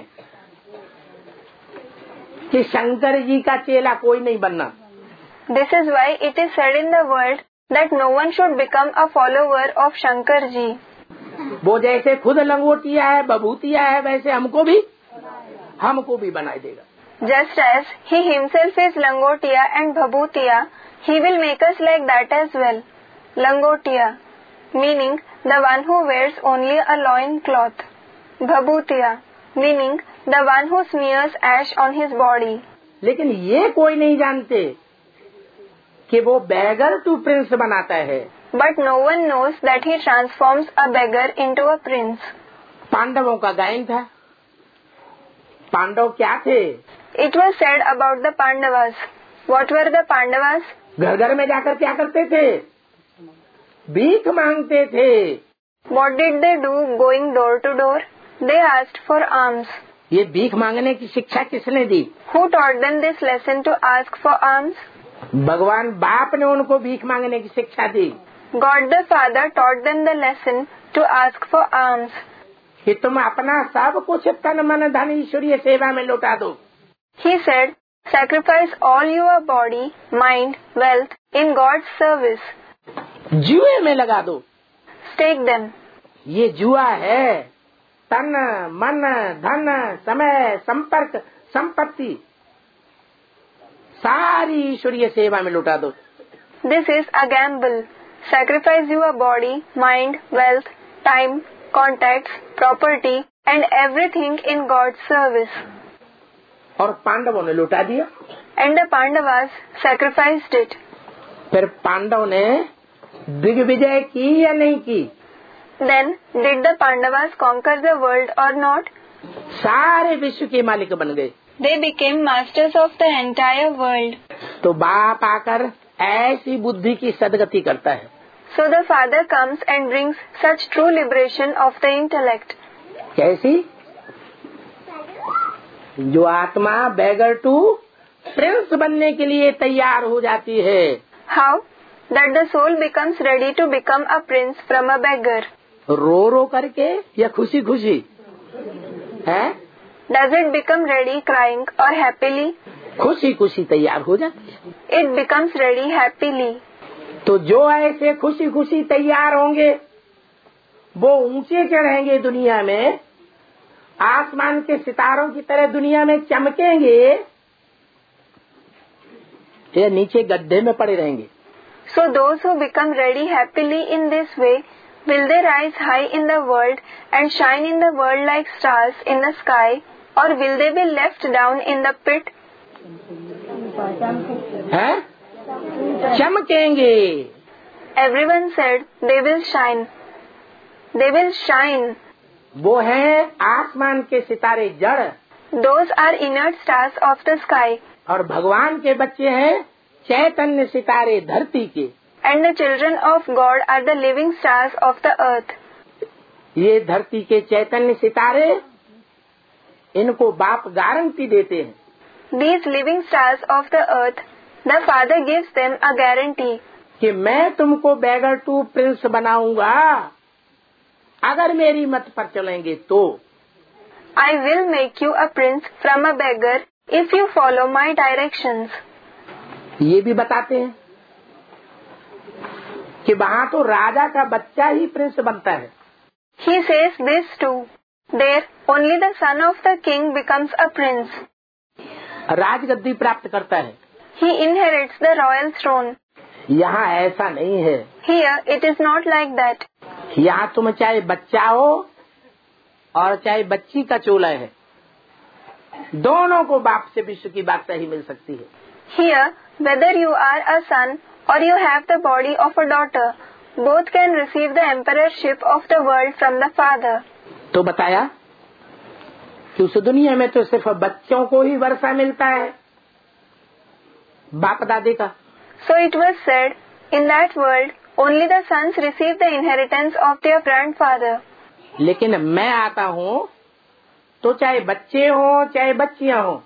कि शंकर जी का चेला कोई नहीं बनना। This is why it is said in the world that no one should become a follower of Shankar ji. वो जैसे खुद लंगोटिया है, बभूतिया है, वैसे हमको भी बनाई देगा। Just as he himself is Langotia and Bhabutiya, he will make us like that as well. Langotia, meaning the one who wears only a loin cloth. Bhabutiya, meaning the one who smears ash on his body. लेकिन ये कोई नहीं जानते कि वो bagger to Prince बनाता है। But no one knows that he transforms a beggar into a prince. पांडवों का गायन था। पांडव क्या थे? It was said about the Pandavas. What were the Pandavas? घर घर में जाकर क्या करते थे? भीख मांगते थे। What did they do going door to door? They asked for alms. ये भीख मांगने की शिक्षा किसने दी? Who taught them this lesson to ask for alms? भगवान बाप ने उनको भीख मांगने की शिक्षा दी। God the Father taught them the lesson to ask for alms. कि तुम अपना सब कुछ तन मन धन ईश्वरीय सेवा में लौटा दो। He said, sacrifice all your body, mind, wealth in God's service. जुए में लगा दो। Stake them. ये जुआ है। तन मन धन समय संपर्क संपत्ति सारी ईश्वरीय सेवा में लौटा दो। This is a gamble. Sacrifice your body, mind, wealth, time, contacts, property and everything in God's service. और पांडवों ने लौटा दिया। And the Pandavas sacrificed it. फिर पांडव ने दिग्विजय की या नहीं की? Then did the Pandavas conquer the world or not? सारे विश्व के मालिक बन गए। They became masters of the entire world. तो बाप आकर ऐसी बुद्धि की सदगति करता है। So the Father comes and brings such true liberation of the intellect. कैसी? जो आत्मा बैगर टू प्रिंस बनने के लिए तैयार हो जाती है। How? That the soul becomes ready to become a prince from a beggar. रो रो करके या खुशी खुशी है? Does it become ready crying or happily? खुशी खुशी तैयार हो जाती है। It becomes ready happily. तो जो ऐसे खुशी खुशी तैयार होंगे वो ऊंचे चढ़ेंगे दुनिया में, आसमान के सितारों की तरह दुनिया में चमकेंगे या नीचे गड्ढे में पड़े रहेंगे। So those who become ready happily in this way, will they rise high in the world and shine in the world like stars in the sky, or will they be left down in the pit? हैं? चमकेंगे। Everyone said they will shine. They will shine. वो हैं आसमान के सितारे जड़, Those are inert stars of the sky. और भगवान के बच्चे हैं चैतन्य सितारे धरती के। And the children of God are the living stars of the earth. ये धरती के चैतन्य सितारे, इनको बाप गारंटी देते हैं। These living stars of the earth, the Father gives them a guarantee. कि मैं तुमको बैगर टू प्रिंस बनाऊंगा अगर मेरी मत पर चलेंगे तो। I will make you a prince from a beggar if you follow my directions. ये भी बताते हैं कि वहाँ तो राजा का बच्चा ही प्रिंस बनता है। He says this too. There, only the son of the king becomes a prince. राजगद्दी प्राप्त करता है। He inherits the royal throne. यहाँ ऐसा नहीं है। Here, it is not like that. यहाँ तुम चाहे बच्चा हो और चाहे बच्ची का चोला है, दोनों को बाप से विश्व की बादशाही ही मिल सकती है। Here, whether you are a son or you have the body of a daughter, both can receive the emperorship of the world from the Father. तो बताया कि उस दुनिया में तो सिर्फ बच्चों को ही वर्षा मिलता है, बाप दादे का। So it was said, in that world, only the sons receive the inheritance of their grandfather. लेकिन मैं आता हूँ तो चाहे बच्चे हो चाहे बच्चियां हो,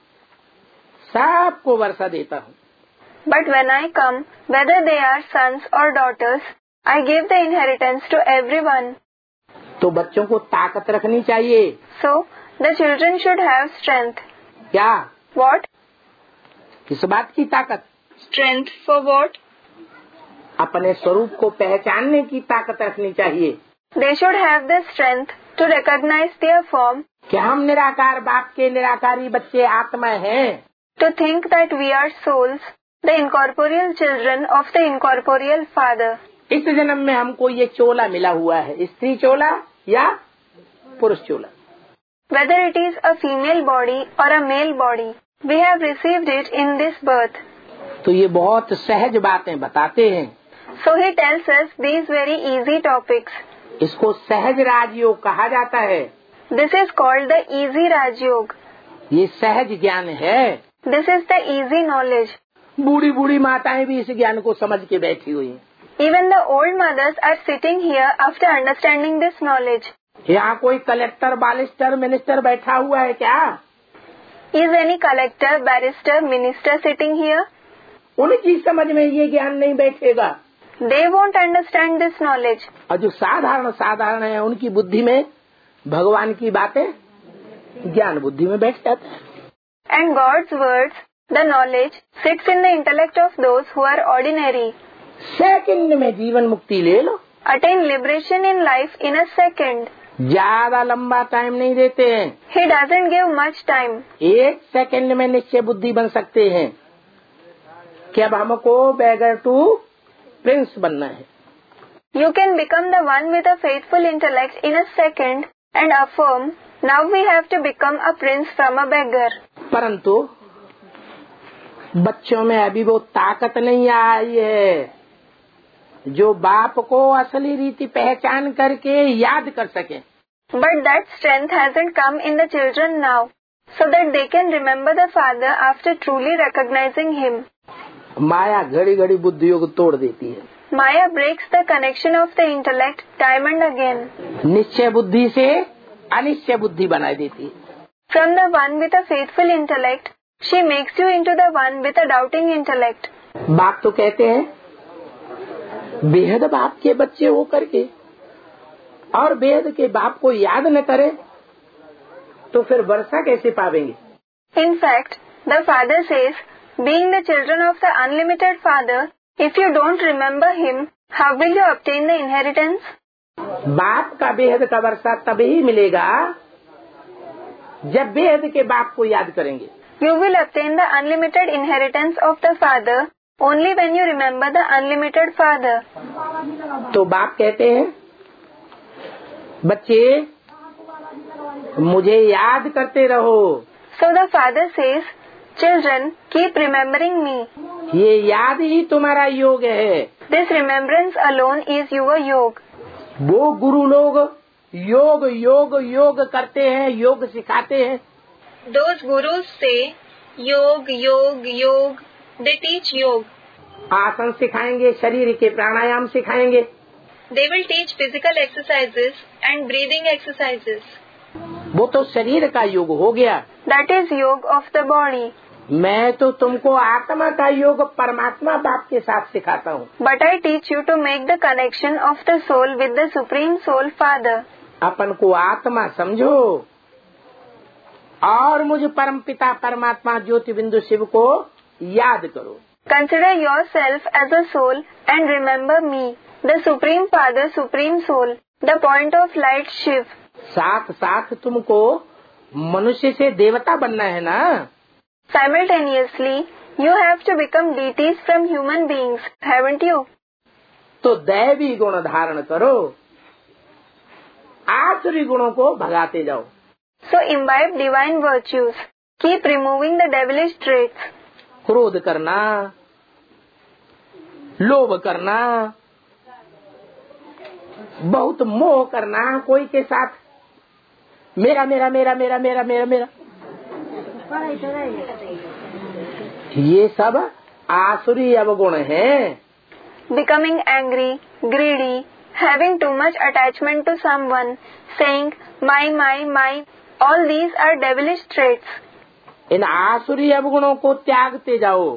सबको वर्षा देता हूँ। But when I come, whether they are sons or daughters, I give the inheritance to everyone. तो बच्चों को ताकत रखनी चाहिए। So the children should have strength. क्या? What? किस बात की ताकत? Strength for what? अपने स्वरूप को पहचानने की ताकत रखनी चाहिए। They should have the strength to recognize their form. कि हम निराकार बाप के निराकारी बच्चे आत्मा हैं। To think that we are souls, the incorporeal children of the incorporeal Father. इस जन्म में हमको ये चोला मिला हुआ है, स्त्री चोला या पुरुष चोला। Whether it is a female body or a male body, we have received it in this birth. तो ये बहुत सहज बातें बताते हैं। So he tells us these very easy topics. इसको सहज राजयोग कहा जाता है। This is called the easy Raj Yoga. ये सहज ज्ञान है। This is the easy knowledge. बूढ़ी बूढ़ी माताएं भी इस ज्ञान को समझ के बैठी हुई हैं। Even the old mothers are sitting here after understanding this knowledge. यहाँ कोई कलेक्टर, बालिस्टर, मिनिस्टर बैठा हुआ है क्या? Is any collector, barrister, minister sitting here? उनकी समझ में ये ज्ञान नहीं बैठेगा। They won't understand this knowledge. और जो साधारण है उनकी बुद्धि में भगवान की बातें ज्ञान बुद्धि में बैठ जाता है। And God's words, the knowledge, sits in the intellect of those who are ordinary. Second में जीवन मुक्ति ले लो। Attain liberation in life in a second. ज्यादा लंबा टाइम नहीं देते हैं। He doesn't give much time. 1 second में निश्चय बुद्धि बन सकते हैं कि अब हमको बेगर टू प्रिंस बनना है। You can become the one with a faithful intellect in a second and affirm, now we have to become a prince from a beggar. परंतु बच्चों में अभी वो ताकत नहीं आई है जो बाप को असली रीति पहचान करके याद कर सके। But that strength hasn't come in the children now, so that they can remember the Father after truly recognizing Him. माया घड़ी घड़ी बुद्धि को तोड़ देती है। Maya breaks the connection of the intellect time and again. निश्चय बुद्धि से अनिश्चय बुद्धि बना देती है। From the one with a faithful intellect, she makes you into the one with a doubting intellect. बाप तो कहते हैं बेहद बाप के बच्चे हो करके और बेहद के बाप को याद न करे तो फिर वर्षा कैसे पावेंगे? In fact, the Father says, being the children of the unlimited Father, if you don't remember Him, how will you obtain the inheritance? बाप का बेहद का वर्षा तभी मिलेगा जब बेहद के बाप को याद करेंगे। You will obtain the unlimited inheritance of the Father only when you remember the unlimited Father. तो बाप कहते हैं बच्चे मुझे याद करते रहो। So the Father says, children, keep remembering me. ये याद ही तुम्हारा योग है। This remembrance alone is your yoga. वो गुरु लोग योग योग योग करते हैं, योग सिखाते हैं। Those gurus say, yog, yog, yog. They teach yoga. आसन सिखाएंगे, शरीर के प्राणायाम सिखाएंगे। They will teach physical exercises and breathing exercises. वो तो शरीर का योग हो गया। That is yoga of the body. मैं तो तुमको आत्मा का योग परमात्मा बाप के साथ सिखाता हूँ। But I teach you to make the connection of the soul with the Supreme Soul Father. अपन को आत्मा समझो और मुझ परम पिता परमात्मा ज्योति बिंदु शिव को याद करो। Consider yourself as a soul and remember me, the Supreme Father, Supreme Soul, the point of light Shiv. साथ साथ तुमको मनुष्य से देवता बनना है ना? Simultaneously, you have to become deities from human beings, haven't you? तो दैवी गुण धारण करो, आसुरी गुणों को भगाते जाओ। So imbibe divine virtues. Keep removing the devilish traits. क्रोध करना, लोभ करना, बहुत मोह करना, कोई के साथ मेरा मेरा मेरा मेरा मेरा मेरा मेरा। ये सब आसुरी अवगुण हैं। Becoming angry, greedy, having too much attachment to someone, saying my, all these are devilish traits. इन आसुरी अवगुणों को त्यागते जाओ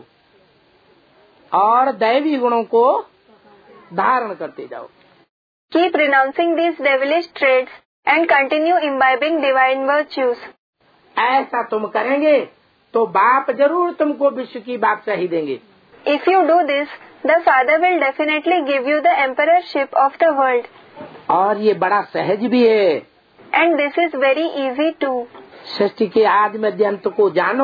और दैवी गुणों को धारण करते जाओ। Keep renouncing these devilish traits and continue imbibing divine virtues. ऐसा तुम करेंगे तो बाप जरूर तुमको विश्व की बादशाही देंगे। If you do this, the Father will definitely give you the emperorship of the world. और ये बड़ा सहज भी है। And this is very easy too. सृष्टि के आदि मध्य अंत को जानो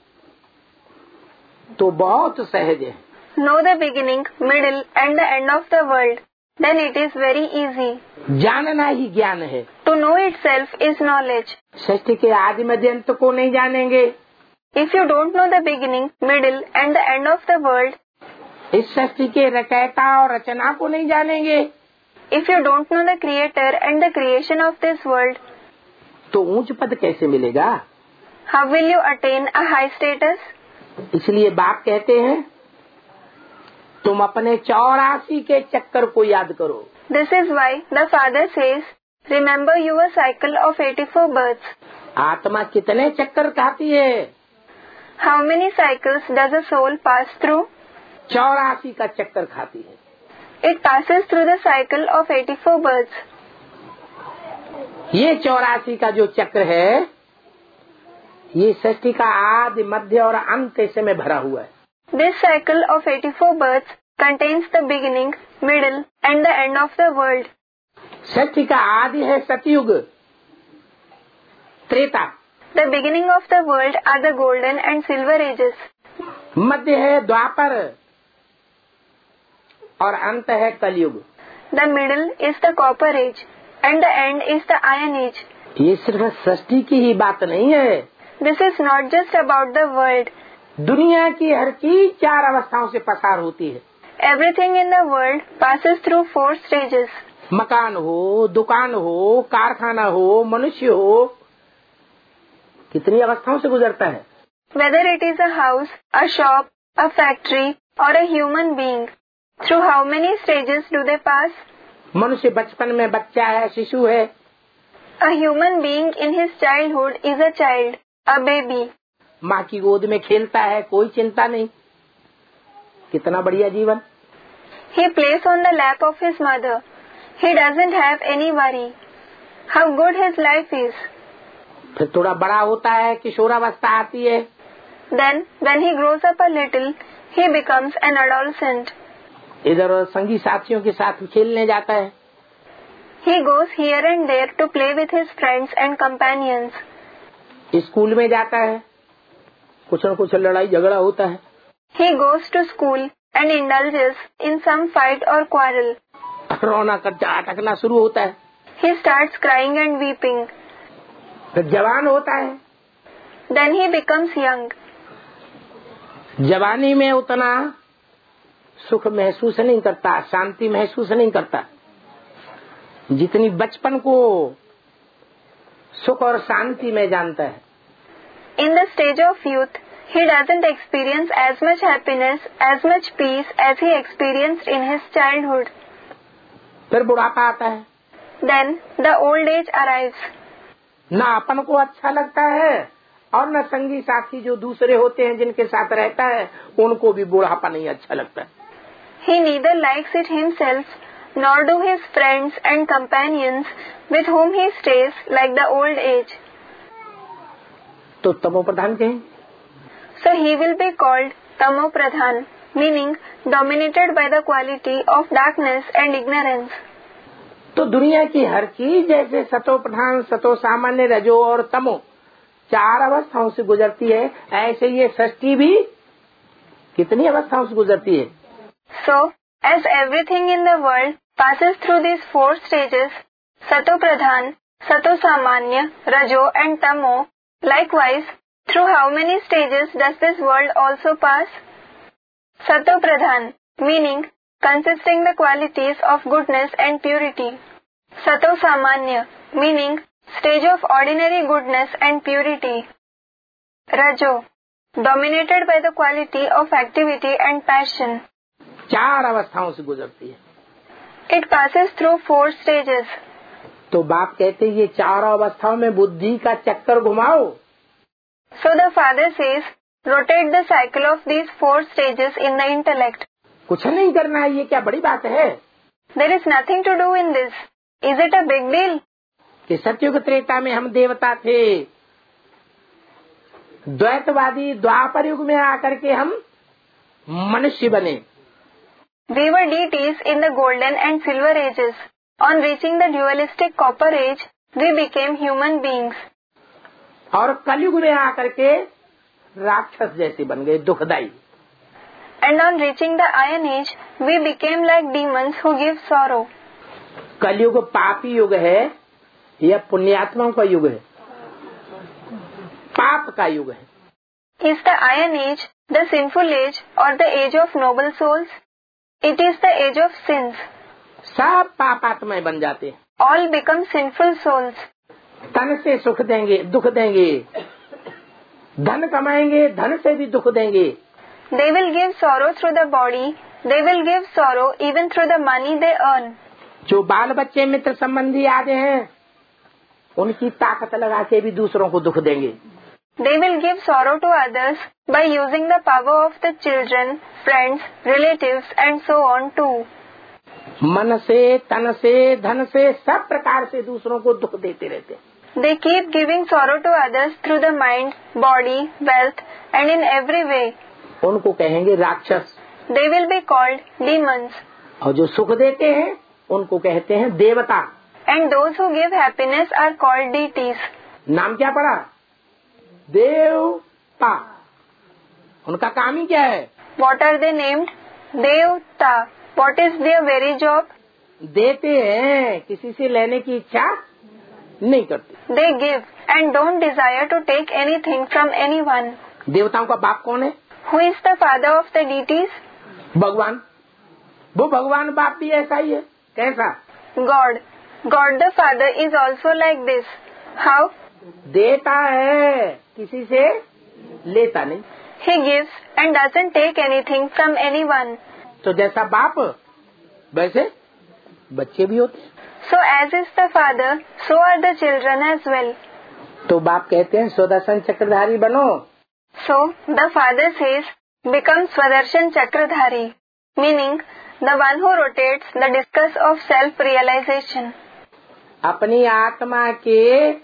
तो बहुत सहज है। Know the beginning, middle and the end of the world. Then it is very easy. जानना ही ज्ञान है। To know itself is knowledge. सृष्टि के आदि मध्य अंत को नहीं जानेंगे, If you don't know the beginning, middle and the end of the world, इस सृष्टि के रचयिता और रचना को नहीं जानेंगे, if you don't know the creator and the creation of this world, तो ऊंच पद कैसे मिलेगा? how will you attain a high status? इसलिए बाप कहते हैं तुम अपने 84 के चक्कर को याद करो। This is why the Father says, remember your cycle of 84 births. आत्मा कितने चक्कर खाती है? How many cycles does a soul pass through? 84 का चक्कर खाती है। It passes through the cycle of 84 births. ये 84 का जो चक्र है, ये सृष्टि का आदि मध्य और अंत इसमें भरा हुआ है। This cycle of 84 births contains the beginning, middle and the end of the world. सृष्टि का आदि है सतयुग, Treta. The beginning of the world are the golden and silver ages. मध्य है द्वापर और अंत है कलयुग। The middle is the copper age and the end is the iron age. ये सिर्फ सृष्टि की ही बात नहीं है। This is not just about the world. दुनिया की हर चीज 4 अवस्थाओं से पसार होती है। Everything in the world passes through 4 stages. मकान हो, दुकान हो, कारखाना हो, मनुष्य हो, कितनी अवस्थाओं से गुजरता है। Whether it is a house, a shop, a factory or a human being, through how many stages do they pass? मनुष्य बचपन में बच्चा है, शिशु है। A human being in his childhood is a child, a baby. माँ की गोद में खेलता है, कोई चिंता नहीं। कितना बढ़िया जीवन। He plays on the lap of his mother. He doesn't have any worry. How good his life is. फिर थोड़ा बड़ा होता है, किशोरावस्था आती है। Then, when he grows up a little, he becomes an adolescent. इधर संगी साथियों के साथ खेलने जाता है। He goes here and there to play with his friends and companions. School में जाता है, कुछ न कुछ लड़ाई झगड़ा होता है। He goes to school and indulges in some fight or quarrel. रोना अटकना शुरू होता है। He starts crying and weeping. फिर जवान होता है। Then he becomes young. जवानी में उतना सुख महसूस नहीं करता, शांति महसूस नहीं करता, जितनी बचपन को सुख और शांति में जानता है। In the stage of youth, he doesn't experience as much happiness, as much peace as he experienced in his childhood. फिर बुढ़ापा आता है। Then the old age arrives. न अपन को अच्छा लगता है और न संगी साथी जो दूसरे होते हैं जिनके साथ रहता है उनको भी बुढ़ापा नहीं अच्छा लगता। He neither likes it himself, nor do his friends and companions with whom he stays like the old age. तो तमो प्रधान कहें। So he will be called Tamo Pradhan, meaning dominated by the quality of darkness and ignorance. तो दुनिया की हर चीज जैसे सतो प्रधान, सतो सामान्य, रजो और तमो 4 अवस्थाओं से गुजरती है, ऐसे ये सृष्टि भी कितनी अवस्थाओं से गुजरती है। So, as everything in the world passes through these 4 stages, Sato Pradhan, Sato Samanya, Rajo and Tamo, likewise, through how many stages does this world also pass? Sato Pradhan, meaning consisting the qualities of goodness and purity. Sato Samanya, meaning stage of ordinary goodness and purity. Rajo, dominated by the quality of activity and passion. 4 अवस्थाओं से गुजरती है। It passes through 4 stages. तो बाप कहते ये 4 अवस्थाओं में बुद्धि का चक्कर घुमाओ। So the father says, rotate the cycle of these 4 stages in the intellect. कुछ नहीं करना है, ये क्या बड़ी बात है? There is nothing to do in this. Is it a big deal? कि सतयुग त्रेता में हम देवता थे, द्वैतवादी द्वापर युग में आकर के हम मनुष्य बने। We were deities in the golden and silver ages. On reaching the dualistic copper age, we became human beings. और कलयुग में आकर के राक्षस जैसे बन गए, दुखदाई। And on reaching the iron age, we became like demons who give sorrow. कलयुग पापी युग है या पुण्यात्माओं का युग है? पाप का युग है। Is the iron age the sinful age or the age of noble souls? It is the age of sins. सब पापात्माएं बन जाते हैं। All become sinful souls. तन से सुख देंगे, दुख देंगे, धन कमाएंगे, धन से भी दुख देंगे। They will give sorrow through the body. They will give sorrow even through the money they earn. जो बाल बच्चे मित्र संबंधी आते हैं, उनकी ताकत लगा के भी दूसरों को दुख देंगे। They will give sorrow to others by using the power of the children, friends, relatives and so on too. मन से, तन से, धन से, सब प्रकार से दूसरों को दुख देते रहते हैं। They keep giving sorrow to others through the mind, body, wealth and in every way. उनको कहेंगे राक्षस। They will be called demons. और जो सुख देते हैं उनको कहते हैं देवता। And those who give happiness are called deities. नाम क्या पड़ा? देवता। उनका काम ही क्या है? What are they named? Devta. What is their very job? देते हैं, किसी से लेने की इच्छा नहीं करते। They give and don't desire to take anything from anyone. देवताओं का बाप कौन है? Who is the father of the deities? भगवान। वो भगवान बाप भी ऐसा ही है। कैसा? God. God the Father is also like this. How? देता है, किसी से लेता नहीं। He gives and doesn't take anything from anyone. तो जैसा बाप वैसे बच्चे भी होते हैं। So as is the father, so are the children as well. तो बाप कहते हैं सुदर्शन चक्रधारी बनो। So the father says, become Swadershan Chakradhari, meaning the one who rotates the discus of self-realization. अपनी आत्मा के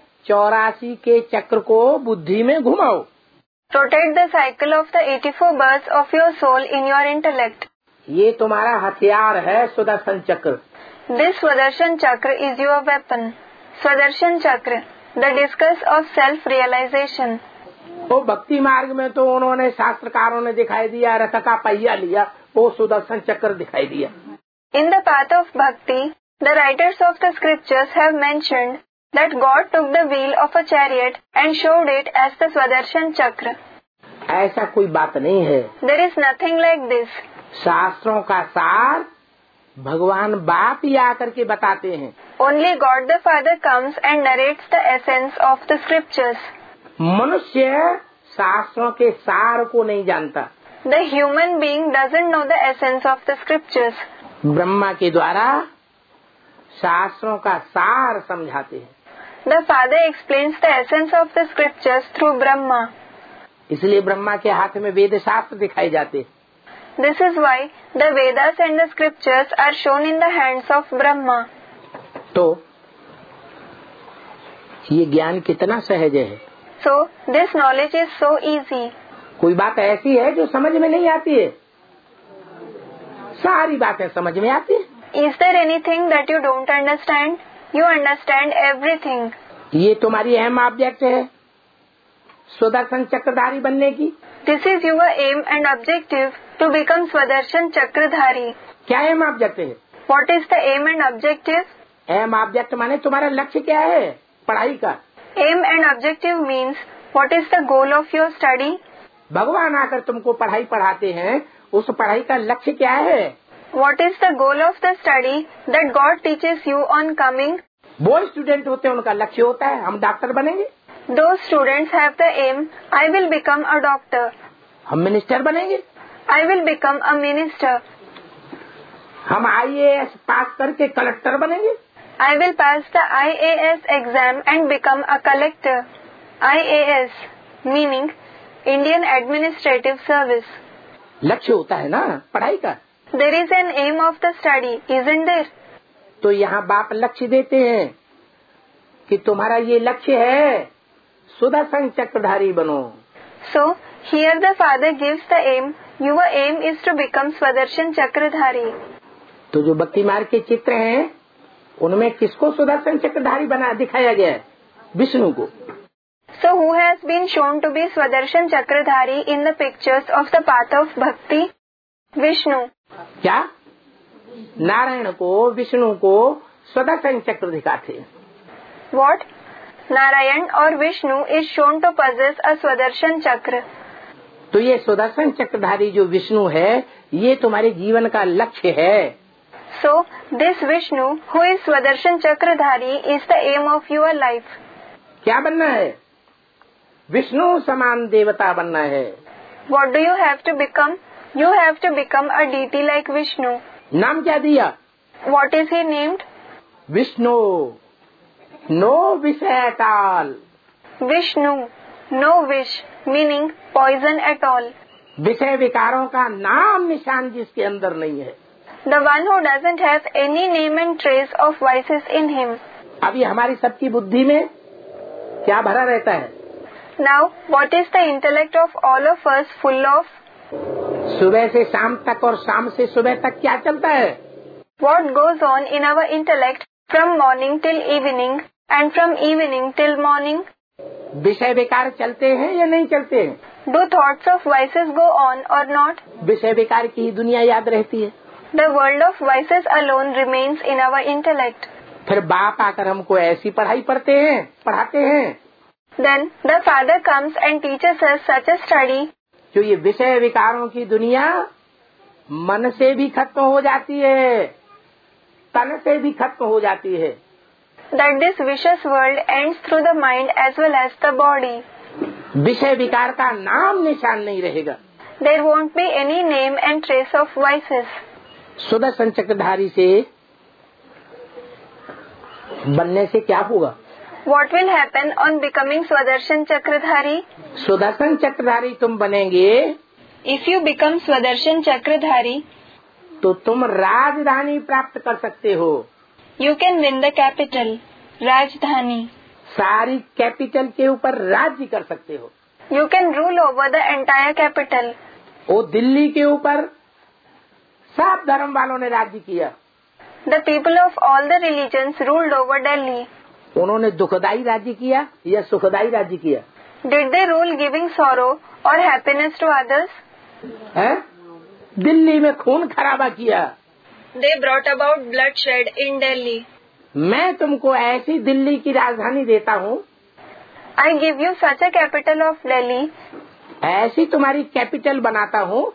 84 के चक्र को बुद्धि में घुमाओ। Rotate the cycle of the 84 births of your soul in your intellect. ये तुम्हारा हथियार है सुदर्शन चक्र। This Swadershan Chakra is your weapon. Swadershan Chakra, the discus of self-realization. वो भक्ति मार्ग में तो उन्होंने शास्त्रकारों ने दिखाई दिया, रथ का पहिया लिया, वो सुदर्शन चक्र दिखाई दिया। In the path of bhakti, the writers of the scriptures have mentioned that God took the wheel of a chariot and showed it as the Swadershan Chakra. ऐसा कोई बात नहीं है। There is nothing like this. शास्त्रों का सार भगवान बाप ही आकर के बताते हैं। Only God the Father comes and narrates the essence of the scriptures. मनुष्य शास्त्रों के सार को नहीं जानता। The human being doesn't know the essence of the scriptures. Brahma के द्वारा शास्त्रों का सार समझाते हैं। The Father explains the essence of the scriptures through Brahma. इसलिए ब्रह्मा के हाथ में वेद शास्त्र दिखाई जाते हैं। This is why the Vedas and the scriptures are shown in the hands of Brahma. तो ये ज्ञान कितना सहज है। So this knowledge is so easy. कोई बात ऐसी है जो समझ में नहीं आती है? सारी बातें समझ में आती है। Is there anything that you don't understand? You understand everything. ये तुम्हारी अहम ऑब्जेक्ट है सुदर्शन चक्रधारी बनने की। This is your aim and objective to become Swadershan Chakradhari. क्या अहम ऑब्जेक्ट है? What is the aim and objective? Aim object माने तुम्हारा लक्ष्य क्या है पढ़ाई का? Aim and objective means what is the goal of your study? भगवान आकर तुमको पढ़ाई पढ़ाते हैं, उस पढ़ाई का लक्ष्य क्या है? What is the goal of the study that God teaches you on coming? वो स्टूडेंट होते हैं उनका लक्ष्य होता है हम डॉक्टर बनेंगे. Those students have the aim, I will become a doctor. हम मिनिस्टर बनेंगे. I will become a minister. हम IAS पास करके कलेक्टर बनेंगे. I will pass the IAS exam and become a collector. IAS meaning Indian Administrative Service. लक्ष्य होता है ना पढ़ाई का. There is an aim of the study, isn't there? तो यहाँ बाप लक्ष्य देते हैं कि तुम्हारा ये लक्ष्य है सुदर्शन चक्रधारी बनो. So here the father gives the aim. Your aim is to become Swadershan Chakradhari. तो जो भक्ति मार्ग के चित्र हैं उनमें किसको सुदर्शन चक्रधारी बना दिखाया गया है? विष्णु को. So who has been shown to be Swadershan Chakradhari in the pictures of the path of bhakti? Vishnu. क्या? नारायण को विष्णु को सुदर्शन चक्र दिखाते. What? Narayan or Vishnu is shown to possess a Swadershan Chakra. तो ये सुदर्शन चक्रधारी जो विष्णु है ये तुम्हारे जीवन का लक्ष्य है. So this Vishnu who is Swadershan Chakradhari is the aim of your life. क्या बनना है? विष्णु समान देवता बनना है. What do you have to become? You have to become a deity like Vishnu. नाम क्या दिया? What is he named? Vishnu. No विषय at all. Vishnu. No wish meaning poison at all. विषय विकारों का नाम निशान जिसके अंदर नहीं है. The one who doesn't have any name and trace of vices in him. अभी हमारी सबकी बुद्धि में क्या भरा रहता है? Now, what is the intellect of all of us full of? सुबह से शाम तक और शाम से सुबह तक क्या चलता है? What goes on in our intellect from morning till evening and from evening till morning? विषय विकार चलते हैं या नहीं चलते हैं? Do thoughts of vices go on or not? विषय विकार की ही दुनिया याद रहती है. The world of vices alone remains in our intellect. फिर बाप आकर हमको ऐसी पढ़ाई पढ़ाते हैं. Then the father comes and teaches us such a study. जो ये विषय विकारों की दुनिया मन से भी खत्म हो जाती है, तन से भी खत्म हो जाती है. That this vicious world ends through the mind as well as the body. विषय विकार का नाम निशान नहीं रहेगा. There won't be any name and trace of vices. Sudarshan चक्रधारी से बनने से क्या होगा? What will happen on becoming Swadershan Chakradhari? Sudarshan चक्रधारी तुम बनेंगे. If you become Swadershan Chakradhari, तो तुम राजधानी प्राप्त कर सकते हो. you can win the capital, Rajdhani. सारी कैपिटल के ऊपर राज्य कर सकते हो. You can rule over the entire capital. वो दिल्ली के ऊपर सब धर्म वालों ने राज्य किया. The people of all the religions ruled over Delhi. उन्होंने दुखदाई राज्य किया या सुखदाई राज्य किया? Did they rule giving sorrow or happiness to others? है? दिल्ली में खून खराबा किया. They brought about bloodshed in Delhi. मैं तुमको ऐसी दिल्ली की राजधानी देता हूँ. I give you such a capital of Delhi. ऐसी तुम्हारी कैपिटल बनाता हूँ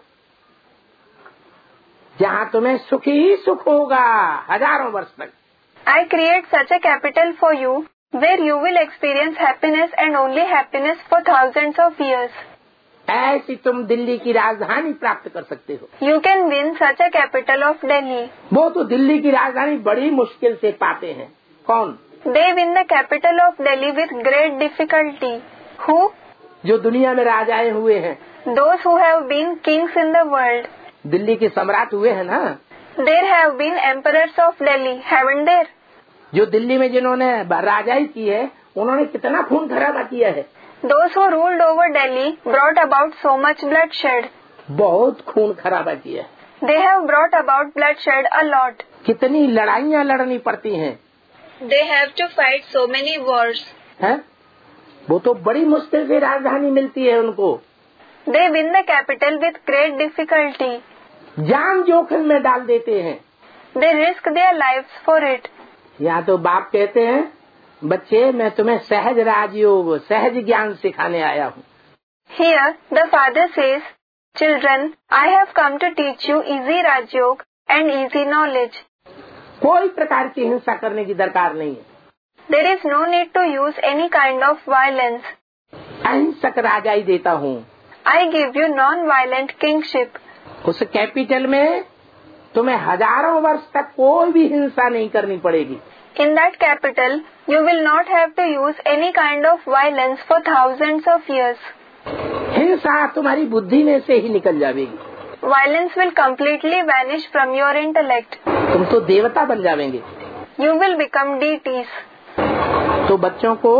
जहाँ तुम्हें सुख ही सुख होगा हजारों वर्ष तक. I create such a capital for you where you will experience happiness and only happiness for thousands of years. ऐसी तुम दिल्ली की राजधानी प्राप्त कर सकते हो. You can win such a capital of Delhi. वो तो दिल्ली की राजधानी बड़ी मुश्किल से पाते हैं. कौन? They win the capital of Delhi with great difficulty. Who? जो दुनिया में राजाएं हुए हैं. Those who have been kings in the world. Delhi के सम्राट हुए हैं ना. There have been emperors of Delhi, haven't there? जो दिल्ली में जिन्होंने राजाई की है उन्होंने कितना खून खराबा किया है. Those who ruled over Delhi brought about so much bloodshed. बहुत खून खराबा किया है. They have brought about bloodshed a lot. कितनी लड़ाइयाँ लड़नी पड़ती हैं. They have to fight so many wars. है? वो तो बड़ी मुश्किल से राजधानी मिलती है उनको. They win the capital with great difficulty. जान जोखिम में डाल देते हैं. They risk their lives for it. यहाँ तो बाप कहते हैं बच्चे मैं तुम्हें सहज राजयोग सहज ज्ञान सिखाने आया हूँ. Here the father says, children, I have come to teach you easy Raj Yoga and easy knowledge. कोई प्रकार की हिंसा करने की दरकार नहीं है. there is no need to use any kind of violence. अहिंसक राजाई देता हूँ। I give you non-violent kingship. उस कैपिटल में तुम्हें हजारों वर्ष तक कोई भी हिंसा नहीं करनी पड़ेगी। In that capital, you will not have to use any kind of violence for thousands of years. हिंसा तुम्हारी बुद्धि में से ही निकल जाएगी। Violence will completely vanish from your intellect. तुम तो देवता बन जाएंगे। You will become deities. तो बच्चों को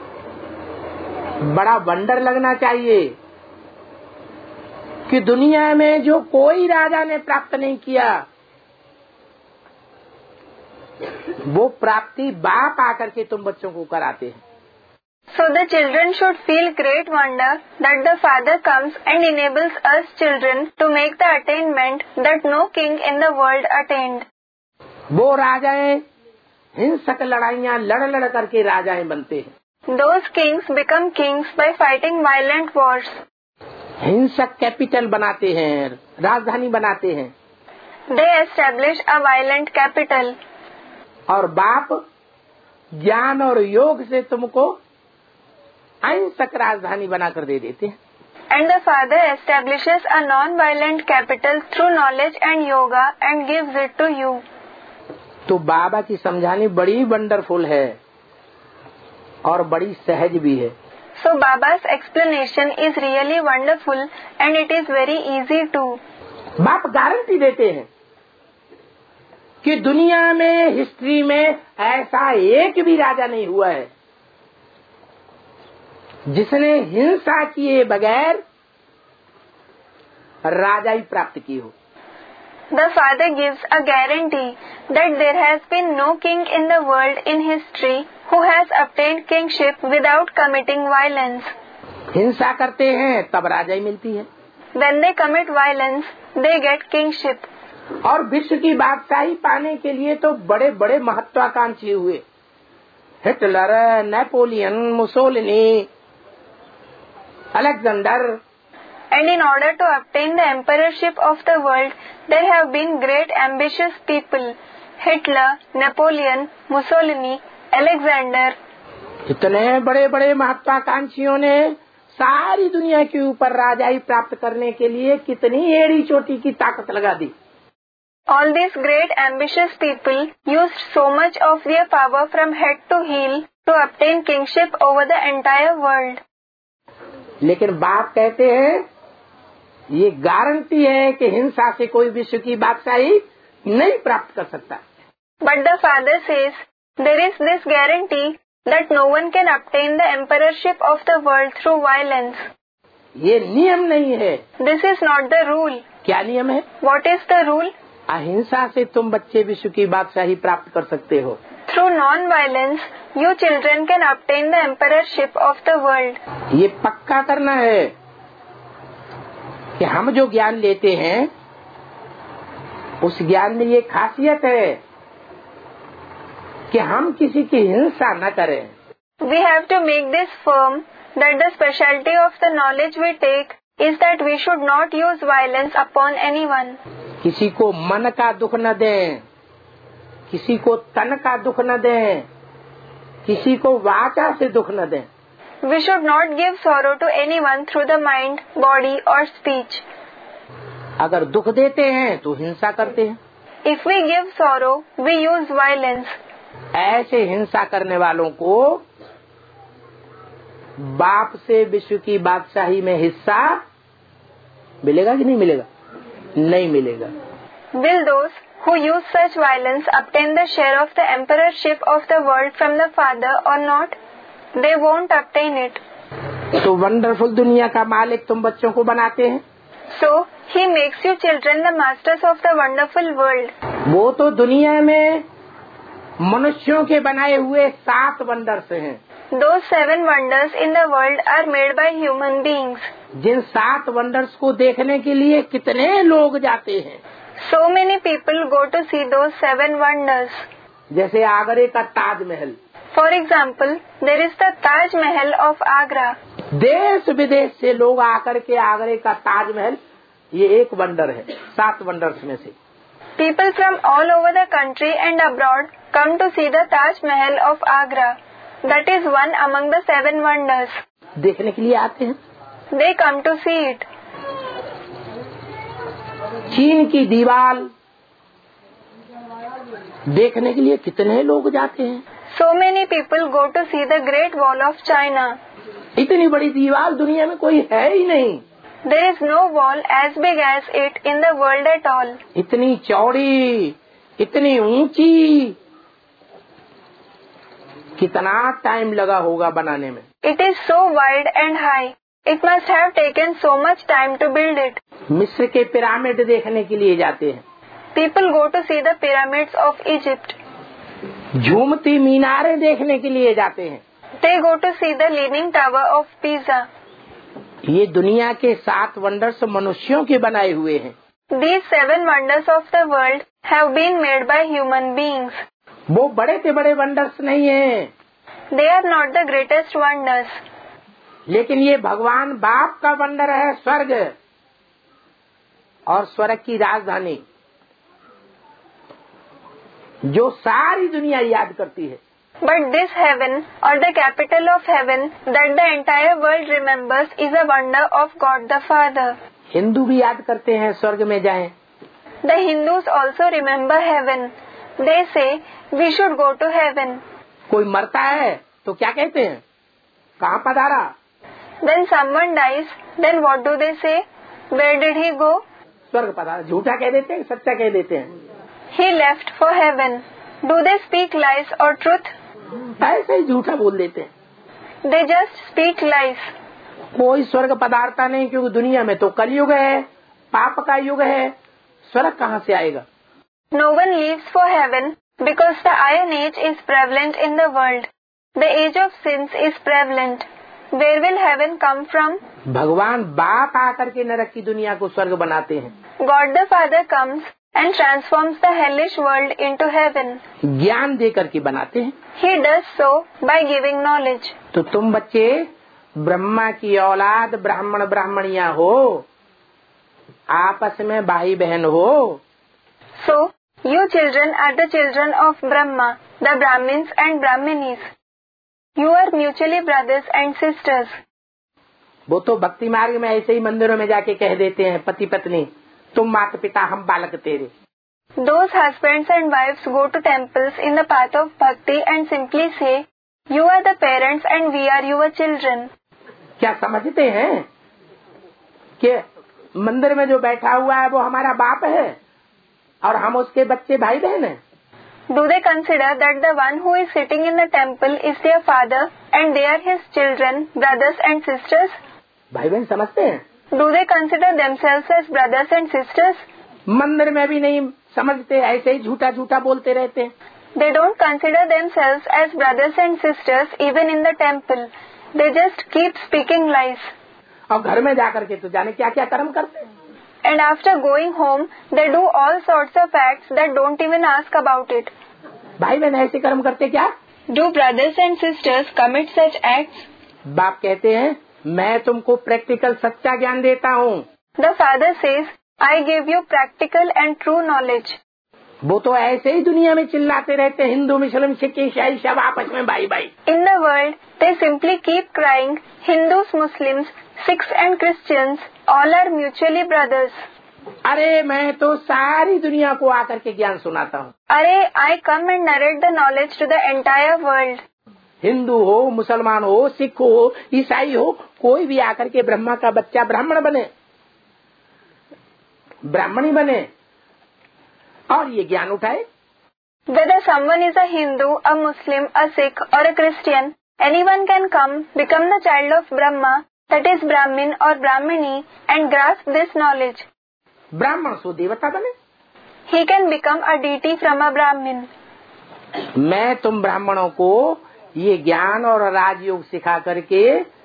बड़ा वंडर लगना चाहिए कि दुनिया में जो कोई राजा ने प्राप्त नहीं किया, वो प्राप्ति बाप आकर के तुम बच्चों को कराते हैं। So the children should feel great wonder that the Father comes and enables us children to make the attainment that no king in the world attained. वो राजाएं हिंसक लड़ाइयाँ लड़ करके राजाएं बनते हैं। Those kings become kings by fighting violent wars. हिंसक capital बनाते हैं, राजधानी बनाते हैं। They establish a violent capital. और बाप ज्ञान और योग से तुमको अहिंसक राजधानी बनाकर दे देते हैं। And the Father establishes a non-violent capital through knowledge and yoga and gives it to you. तो बाबा की समझानी बड़ी वंडरफुल है और बड़ी सहज भी है। So Baba's explanation is really wonderful and it is very easy too. बाप गारंटी देते हैं कि दुनिया में हिस्ट्री में ऐसा एक भी राजा नहीं हुआ है जिसने हिंसा किए बगैर राजाई प्राप्त की हो। The Father gives a guarantee that there has been no king in the world in history who has obtained kingship without committing violence. हिंसा करते हैं तब राजाई मिलती है। When they commit violence, they get kingship. और विश्व की बादशाही पाने के लिए तो बड़े बड़े महत्वाकांक्षी हुए, Hitler, Napoleon, Mussolini, Alexander. And in order to obtain the emperorship of the world, there have been great ambitious people, Hitler, Napoleon, Mussolini, Alexander. इतने बड़े बड़े महत्वाकांक्षियों ने सारी दुनिया के ऊपर राजाई प्राप्त करने के लिए कितनी एड़ी चोटी की ताकत लगा दी। All these great ambitious people used so much of their power from head to heel to obtain kingship over the entire world. लेकिन बाप कहते हैं ये गारंटी है कि हिंसा से कोई विश्व की बादशाही नहीं प्राप्त कर सकता। But the Father says there is this guarantee that no one can obtain the emperorship of the world through violence. ये नियम नहीं है। This is not the rule. क्या नियम है? What is the rule? अहिंसा से तुम बच्चे विश्व की बादशाही प्राप्त कर सकते हो। Through non-violence, you children can obtain the emperorship of the world. ये पक्का करना है कि हम जो ज्ञान लेते हैं उस ज्ञान में ये खासियत है कि हम किसी की हिंसा न करें। We have to make this firm that the specialty of the knowledge we take is that we should not use violence upon anyone. किसी को मन का दुख न दें, किसी को तन का दुख न दें, किसी को वाचा से दुख न दें। We should not give sorrow to anyone through the mind, body or speech. अगर दुख देते हैं तो हिंसा करते हैं। If we give sorrow, we use violence. ऐसे हिंसा करने वालों को बाप से विश्व की बादशाही में हिस्सा मिलेगा कि नहीं मिलेगा? नहीं मिलेगा। Will those who use such violence obtain the share of the emperorship of the world from the Father or not? They won't obtain it. तो वंडरफुल दुनिया का मालिक तुम बच्चों को बनाते हैं। So, He makes you children the masters of the wonderful world. वो तो दुनिया में मनुष्यों के बनाए हुए 7 वंडर्स हैं। Those 7 wonders in the world are made by human beings. जिन 7 वंडर्स को देखने के लिए कितने लोग जाते हैं। So many people go to see those 7 wonders. जैसे आगरे का Taj Mahal. For example, there is the Taj Mahal of Agra. देश विदेश से लोग आकर के आगरे का ताजमहल, ये एक वंडर है 7 वंडर्स में से। People from all over the country and abroad come to see the Taj Mahal of Agra. That is one among the 7 wonders. देखने के लिए आते हैं। They come to see it. चीन की दीवार देखने के लिए कितने लोग जाते हैं। So many people go to see the Great Wall of China. इतनी बड़ी दीवार दुनिया में कोई है ही नहीं। There is no wall as big as it in the world at all. इतनी चौड़ी, इतनी ऊंची, कितना टाइम लगा होगा बनाने में। It is so wide and high. It must have taken so much time to build it. मिस्र के पिरामिड देखने के लिए जाते हैं। People go to see the pyramids of Egypt. झूमती मीनारें देखने के लिए जाते हैं। They go to see the Leaning Tower of Pisa. ये दुनिया के 7 वंडर्स मनुष्यों के बनाए हुए हैं। These 7 wonders of the world have been made by human beings. वो बड़े से बड़े वंडर्स नहीं हैं, They are not the greatest wonders. लेकिन ये भगवान बाप का वंडर है, स्वर्ग और स्वर्ग की राजधानी, जो सारी दुनिया याद करती है। But this heaven, or the capital of heaven, that the entire world remembers, is a wonder of God the Father. Hindu भी याद करते हैं स्वर्ग में जाएं। The Hindus also remember heaven. They say we should go to heaven. कोई मरता है तो क्या कहते हैं, कहाँ पधारा? When someone dies, then what do they say? Where did he go? स्वर्ग पधारा। झूठा कह देते हैं, सच्चा कह देते हैं। He left for heaven. Do they speak lies or truth? ऐसे ही झूठा बोल देते हैं। They just speak lies. कोई स्वर्ग पधारता नहीं, क्योंकि दुनिया में तो कलयुग है, पाप का युग है। स्वर्ग कहाँ से आएगा? No one leaves for heaven because the Iron Age is prevalent in the world. The age of sins is prevalent. Where will heaven come from? भगवान बाप आकर के नरक की दुनिया को स्वर्ग बनाते हैं। God the Father comes and transforms the hellish world into heaven. ज्ञान दे करके बनाते हैं। He does so by giving knowledge. तो तुम बच्चे ब्रह्मा की औलाद, ब्राह्मण ब्राह्मणियां हो, आपस में भाई बहन हो। So, you children are the children of Brahma, the Brahmins and Brahminis. You are mutually brothers and sisters. वो तो भक्ति मार्ग में ऐसे ही मंदिरों में जाके कह देते हैं, पति पत्नी, तुम माता पिता, हम बालक तेरे। Those husbands and wives go to temples in the path of bhakti and simply say, you are the parents and we are your children. क्या समझते हैं कि मंदिर में जो बैठा हुआ है वो हमारा बाप है और हम उसके बच्चे भाई बहन हैं? Do they consider that the one who is sitting in the temple is their father and they are his children, brothers and sisters? भाई बहन समझते हैं? Do they consider themselves as brothers and sisters? मंदिर में भी नहीं समझते, ऐसे ही झूठा झूठा बोलते रहते हैं। They don't consider themselves as brothers and sisters even in the temple. They just keep speaking lies. और घर में जाकर के तो जाने क्या क्या कर्म करते हैं। And after going home, they do all sorts of acts that don't even ask about it. भाई बहन ऐसे कर्म करते क्या? Do brothers and sisters commit such acts? बाप कहते हैं, मैं तुमको प्रैक्टिकल सच्चा ज्ञान देता हूँ। The father says, I give you practical and true knowledge. वो तो ऐसे ही दुनिया में चिल्लाते रहते हैं, हिंदू मुस्लिम सिख ईसाई सब आपस में भाई भाई। In the world, they simply keep crying, Hindus, Muslims, Sikhs and Christians, all are mutually brothers. अरे मैं तो सारी दुनिया को आकर के ज्ञान सुनाता हूँ। अरे, I come and narrate the knowledge to the entire world. Hindu हो, मुसलमान हो, सिख हो, ईसाई हो, कोई भी आकर के ब्रह्मा का बच्चा ब्राह्मण बने, ब्राह्मणी बने और ये ज्ञान उठाए। Whether someone is a Hindu, a Muslim, a Sikh or a Christian, anyone can come, become the child of Brahma, that is Brahmin or Brahmini, and grasp this knowledge. ब्राह्मण सो देवता बने। He can become a deity from a Brahmin. मैं तुम ब्राह्मणों को ये ज्ञान और राजयोग सिखा करके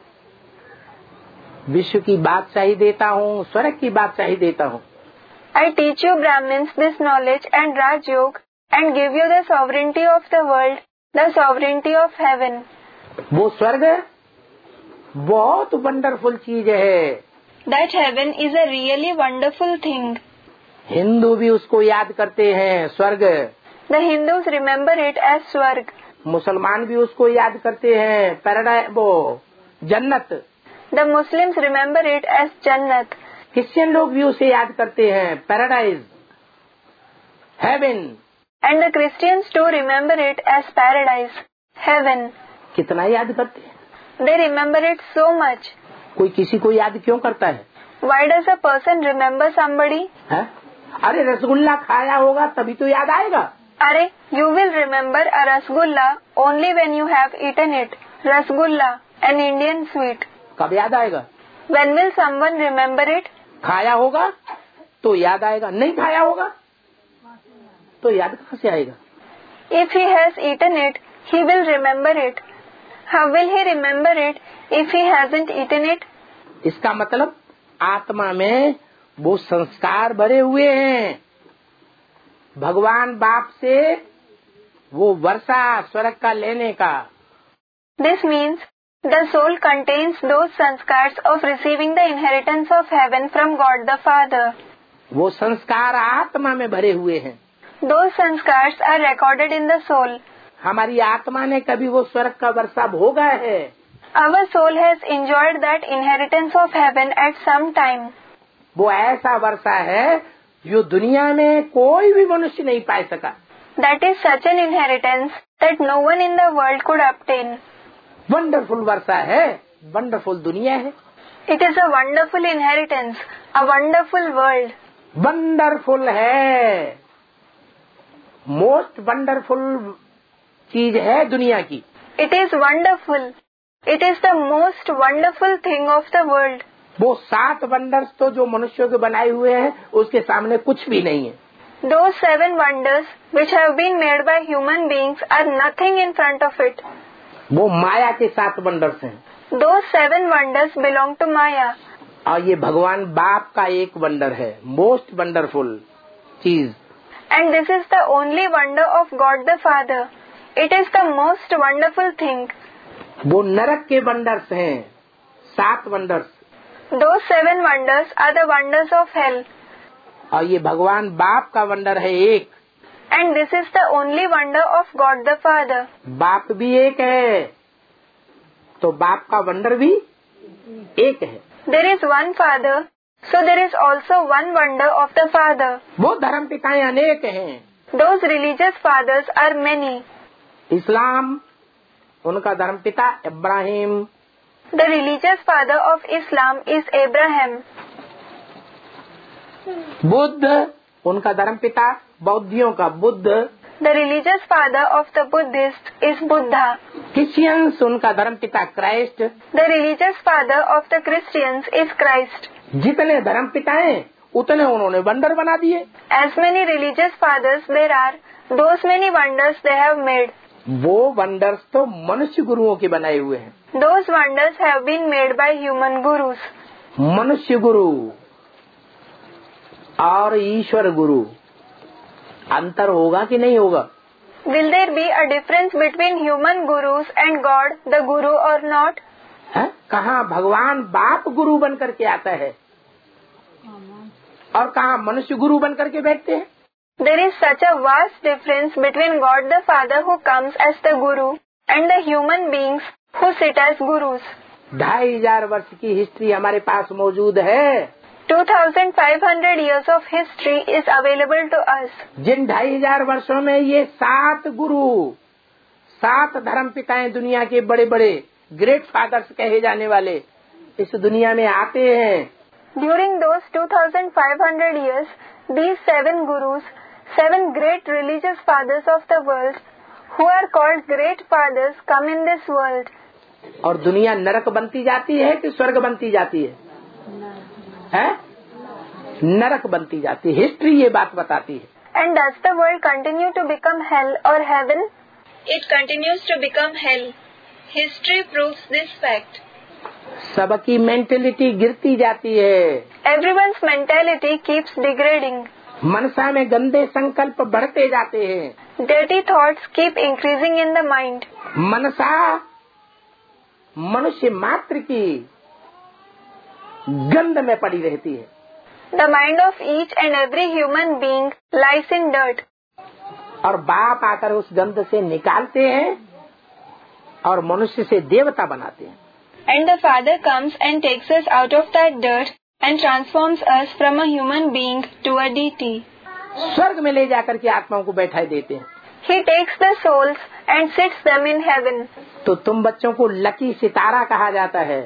विश्व की बादशाही देता हूँ, स्वर्ग की बादशाही देता हूँ। I teach you Brahmins this knowledge and Raj Yoga and give you the sovereignty of the world, the sovereignty of heaven. वो स्वर्ग बहुत वंडरफुल चीज है। That heaven is a really wonderful thing. Hindu भी उसको याद करते हैं, स्वर्ग। The Hindus remember it as Swarg. मुसलमान भी उसको याद करते हैं पैराडाइज, वो जन्नत। The Muslims remember it as Jannat. Christian लोग भी उसे याद करते हैं paradise, heaven. And the Christians too remember it as paradise, heaven. कितना याद करते हैं? They remember it so much. कोई किसी को याद क्यों करता है? Why does a person remember somebody? है? अरे रसगुल्ला खाया होगा तभी तो याद आएगा। Are, you will remember a rasgulla only when you have eaten it. Rasgulla, an Indian sweet. कब याद आएगा? When will someone remember it? खाया होगा तो याद आएगा, नहीं खाया होगा तो याद कहाँ से आएगा? If he has eaten it, he will remember it. How will he remember it if he hasn't eaten it? इसका मतलब आत्मा में वो संस्कार भरे हुए हैं। भगवान बाप से वो वर्षा स्वर्ग का लेने का। This means the soul contains those sanskars of receiving the inheritance of heaven from God the Father. वो संस्कार आत्मा में भरे हुए हैं। Those sanskars are recorded in the soul. हमारी आत्मा ने कभी वो स्वर्ग का वर्षा भोगा है। Our soul has enjoyed that inheritance of heaven at some time. वो ऐसा वर्षा है जो दुनिया में कोई भी मनुष्य नहीं पा सका। That is such an inheritance that no one in the world could obtain. Wonderful वर्षा है, वंडरफुल दुनिया है। It is a wonderful inheritance, a wonderful world. Wonderful है, मोस्ट वंडरफुल चीज है दुनिया की। It is wonderful. It is the most wonderful thing of the world. वो 7 वंडर्स तो जो मनुष्यों के बनाए हुए हैं उसके सामने कुछ भी नहीं है। Those 7 wonders which have been made by human beings are nothing in front of it. वो माया के 7 वंडर्स हैं। Those 7 wonders belong to Maya. और ये भगवान बाप का एक वंडर है, मोस्ट वंडरफुल चीज। And this is the only wonder of God the Father. It is the most wonderful thing. वो नरक के वंडर्स हैं, 7 wonders. Those 7 wonders are the wonders of hell. और ये भगवान बाप का वंडर है एक। And this is the only wonder of God the Father. बाप भी एक है तो बाप का वंडर भी एक है। There is one Father, so there is also one wonder of the Father. वो धर्म पिताएं अनेक हैं। Those religious fathers are many. इस्लाम, उनका धर्म पिता Ibrahim. The religious father of Islam is Abraham. Buddha, उनका धर्म पिता बौद्धियों का Buddha. The religious father of the Buddhists is Buddha. Christians, उनका धर्म पिता Christ. The religious father of the Christians is Christ. जितने धर्म पिताएं उतने उन्होंने वंडर बना दिए। As many religious fathers there are, those many wonders they have made. वो वंडर्स तो मनुष्य गुरुओं के बनाए हुए हैं। Those wonders have been made by human gurus. मनुष्य गुरु और ईश्वर गुरु, अंतर होगा कि नहीं होगा? Will there be a difference between human gurus and God, the Guru, or not? है? कहाँ भगवान बाप गुरु बन करके आता है और कहाँ मनुष्य गुरु बन करके बैठते हैं। There is such a vast difference between God the Father who comes as the Guru and the human beings who sit as gurus. 2500 वर्ष की हिस्ट्री हमारे पास मौजूद है। 2500 years of history is available to us. जिन 2500 वर्षों में ये 7 गुरु, 7 धर्म पिताएं दुनिया के बड़े बड़े ग्रेट फादर्स कहे जाने वाले इस दुनिया में आते हैं। During those 2500 years, these 7 gurus, 7 great religious fathers of the world, who are called great fathers, come in this world. और दुनिया नरक बनती जाती है कि स्वर्ग बनती जाती है? हैं? नरक बनती जाती है। हिस्ट्री ये बात बताती है। And does the world continue to become hell or heaven? It continues to become hell. History proves this fact. सबकी मेंटेलिटी गिरती जाती है। Everyone's mentality keeps degrading. मनसा में गंदे संकल्प बढ़ते जाते हैं। Dirty thoughts keep increasing in the mind. मनसा मनुष्य मात्र की गंध में पड़ी रहती है। The mind of each and every human being lies in dirt. और बाप आकर उस गंध से निकालते हैं और मनुष्य से देवता बनाते हैं। And the Father comes and takes us out of that dirt and transforms us from a human being to a deity. स्वर्ग में ले जाकर के आत्माओं को बैठाई देते हैं। He takes the souls and sits them in heaven. तो तुम बच्चों को लकी सितारा कहा जाता है,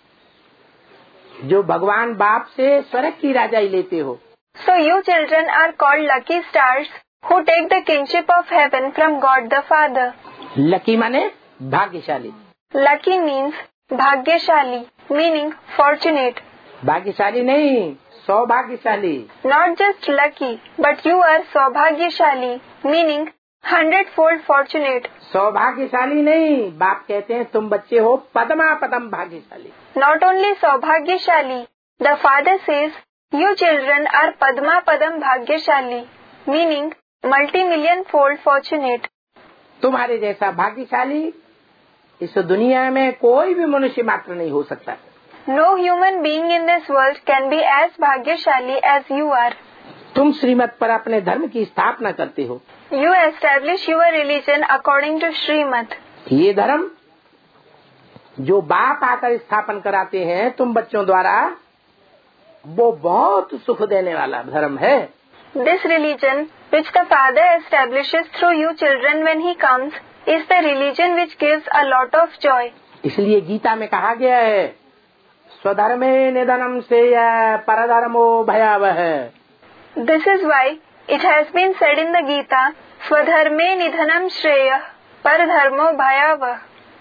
जो भगवान बाप से स्वर्ग की राजाई लेते हो। So you children are called lucky stars who take the kingship of heaven from God the Father. Lucky माने भाग्यशाली। Lucky means bhagyashali, meaning fortunate. भाग्यशाली नहीं, सौभाग्यशाली। Not just lucky, but you are saubhagyashali, meaning 100-fold fortunate. सौभाग्यशाली नहीं, बाप कहते हैं तुम बच्चे हो पद्मा पदम भाग्यशाली। Not only saubhagyashali, the Father says you children are padma padam bhagyashali, meaning multi-million-fold fortunate. तुम्हारे जैसा भाग्यशाली इस दुनिया में कोई भी मनुष्य मात्र नहीं हो सकता। No human being in this world can be as bhagyashali as you are. तुम श्रीमत पर अपने धर्म की स्थापना करते हो। You establish your religion according to Srimad. ये धर्म जो बाप आकर स्थापन कराते हैं तुम बच्चों द्वारा, वो बहुत सुख देने वाला धर्म है। This religion, which the Father establishes through you children when He comes, is the religion which gives a lot of joy. इसलिए गीता में कहा गया है, स्वधर्मे निधनम से परधर्मो भयावह। This is why it has been said in the Gita, Swadharme nidhanam shreya, paradharmo bhayavah.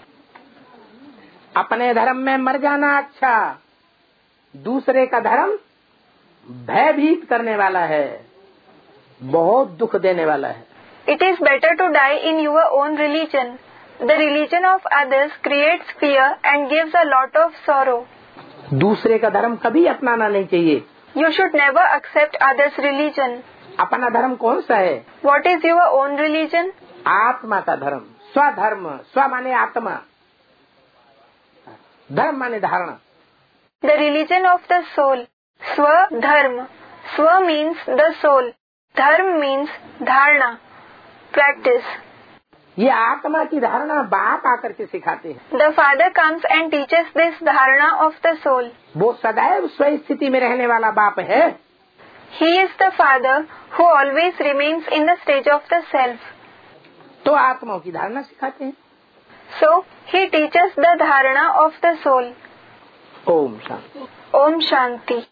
अपने धर्म में मर जाना अच्छा, दूसरे का धर्म भयभीत करने वाला है, बहुत दुख देने वाला है। It is better to die in your own religion. The religion of others creates fear and gives a lot of sorrow. दूसरे का धर्म कभी अपनाना नहीं चाहिए। You should never accept others' religion. अपना धर्म कौन सा है? What is your own religion? आत्मा का धर्म, स्वधर्म। स्व माने आत्मा, धर्म माने धारणा। The religion of the soul. Swadharma. Swa means the soul. Dharma means dharana, practice. ये आत्मा की धारणा बाप आकर के सिखाते हैं। The Father comes and teaches this dharana of the soul. वो सदैव स्व स्थिति में रहने वाला बाप है। He is the Father who always remains in the stage of the self. तो आत्माओं की धारणा सिखाते हैं। So, He teaches the dharana of the soul. Om Shanti. Om Shanti.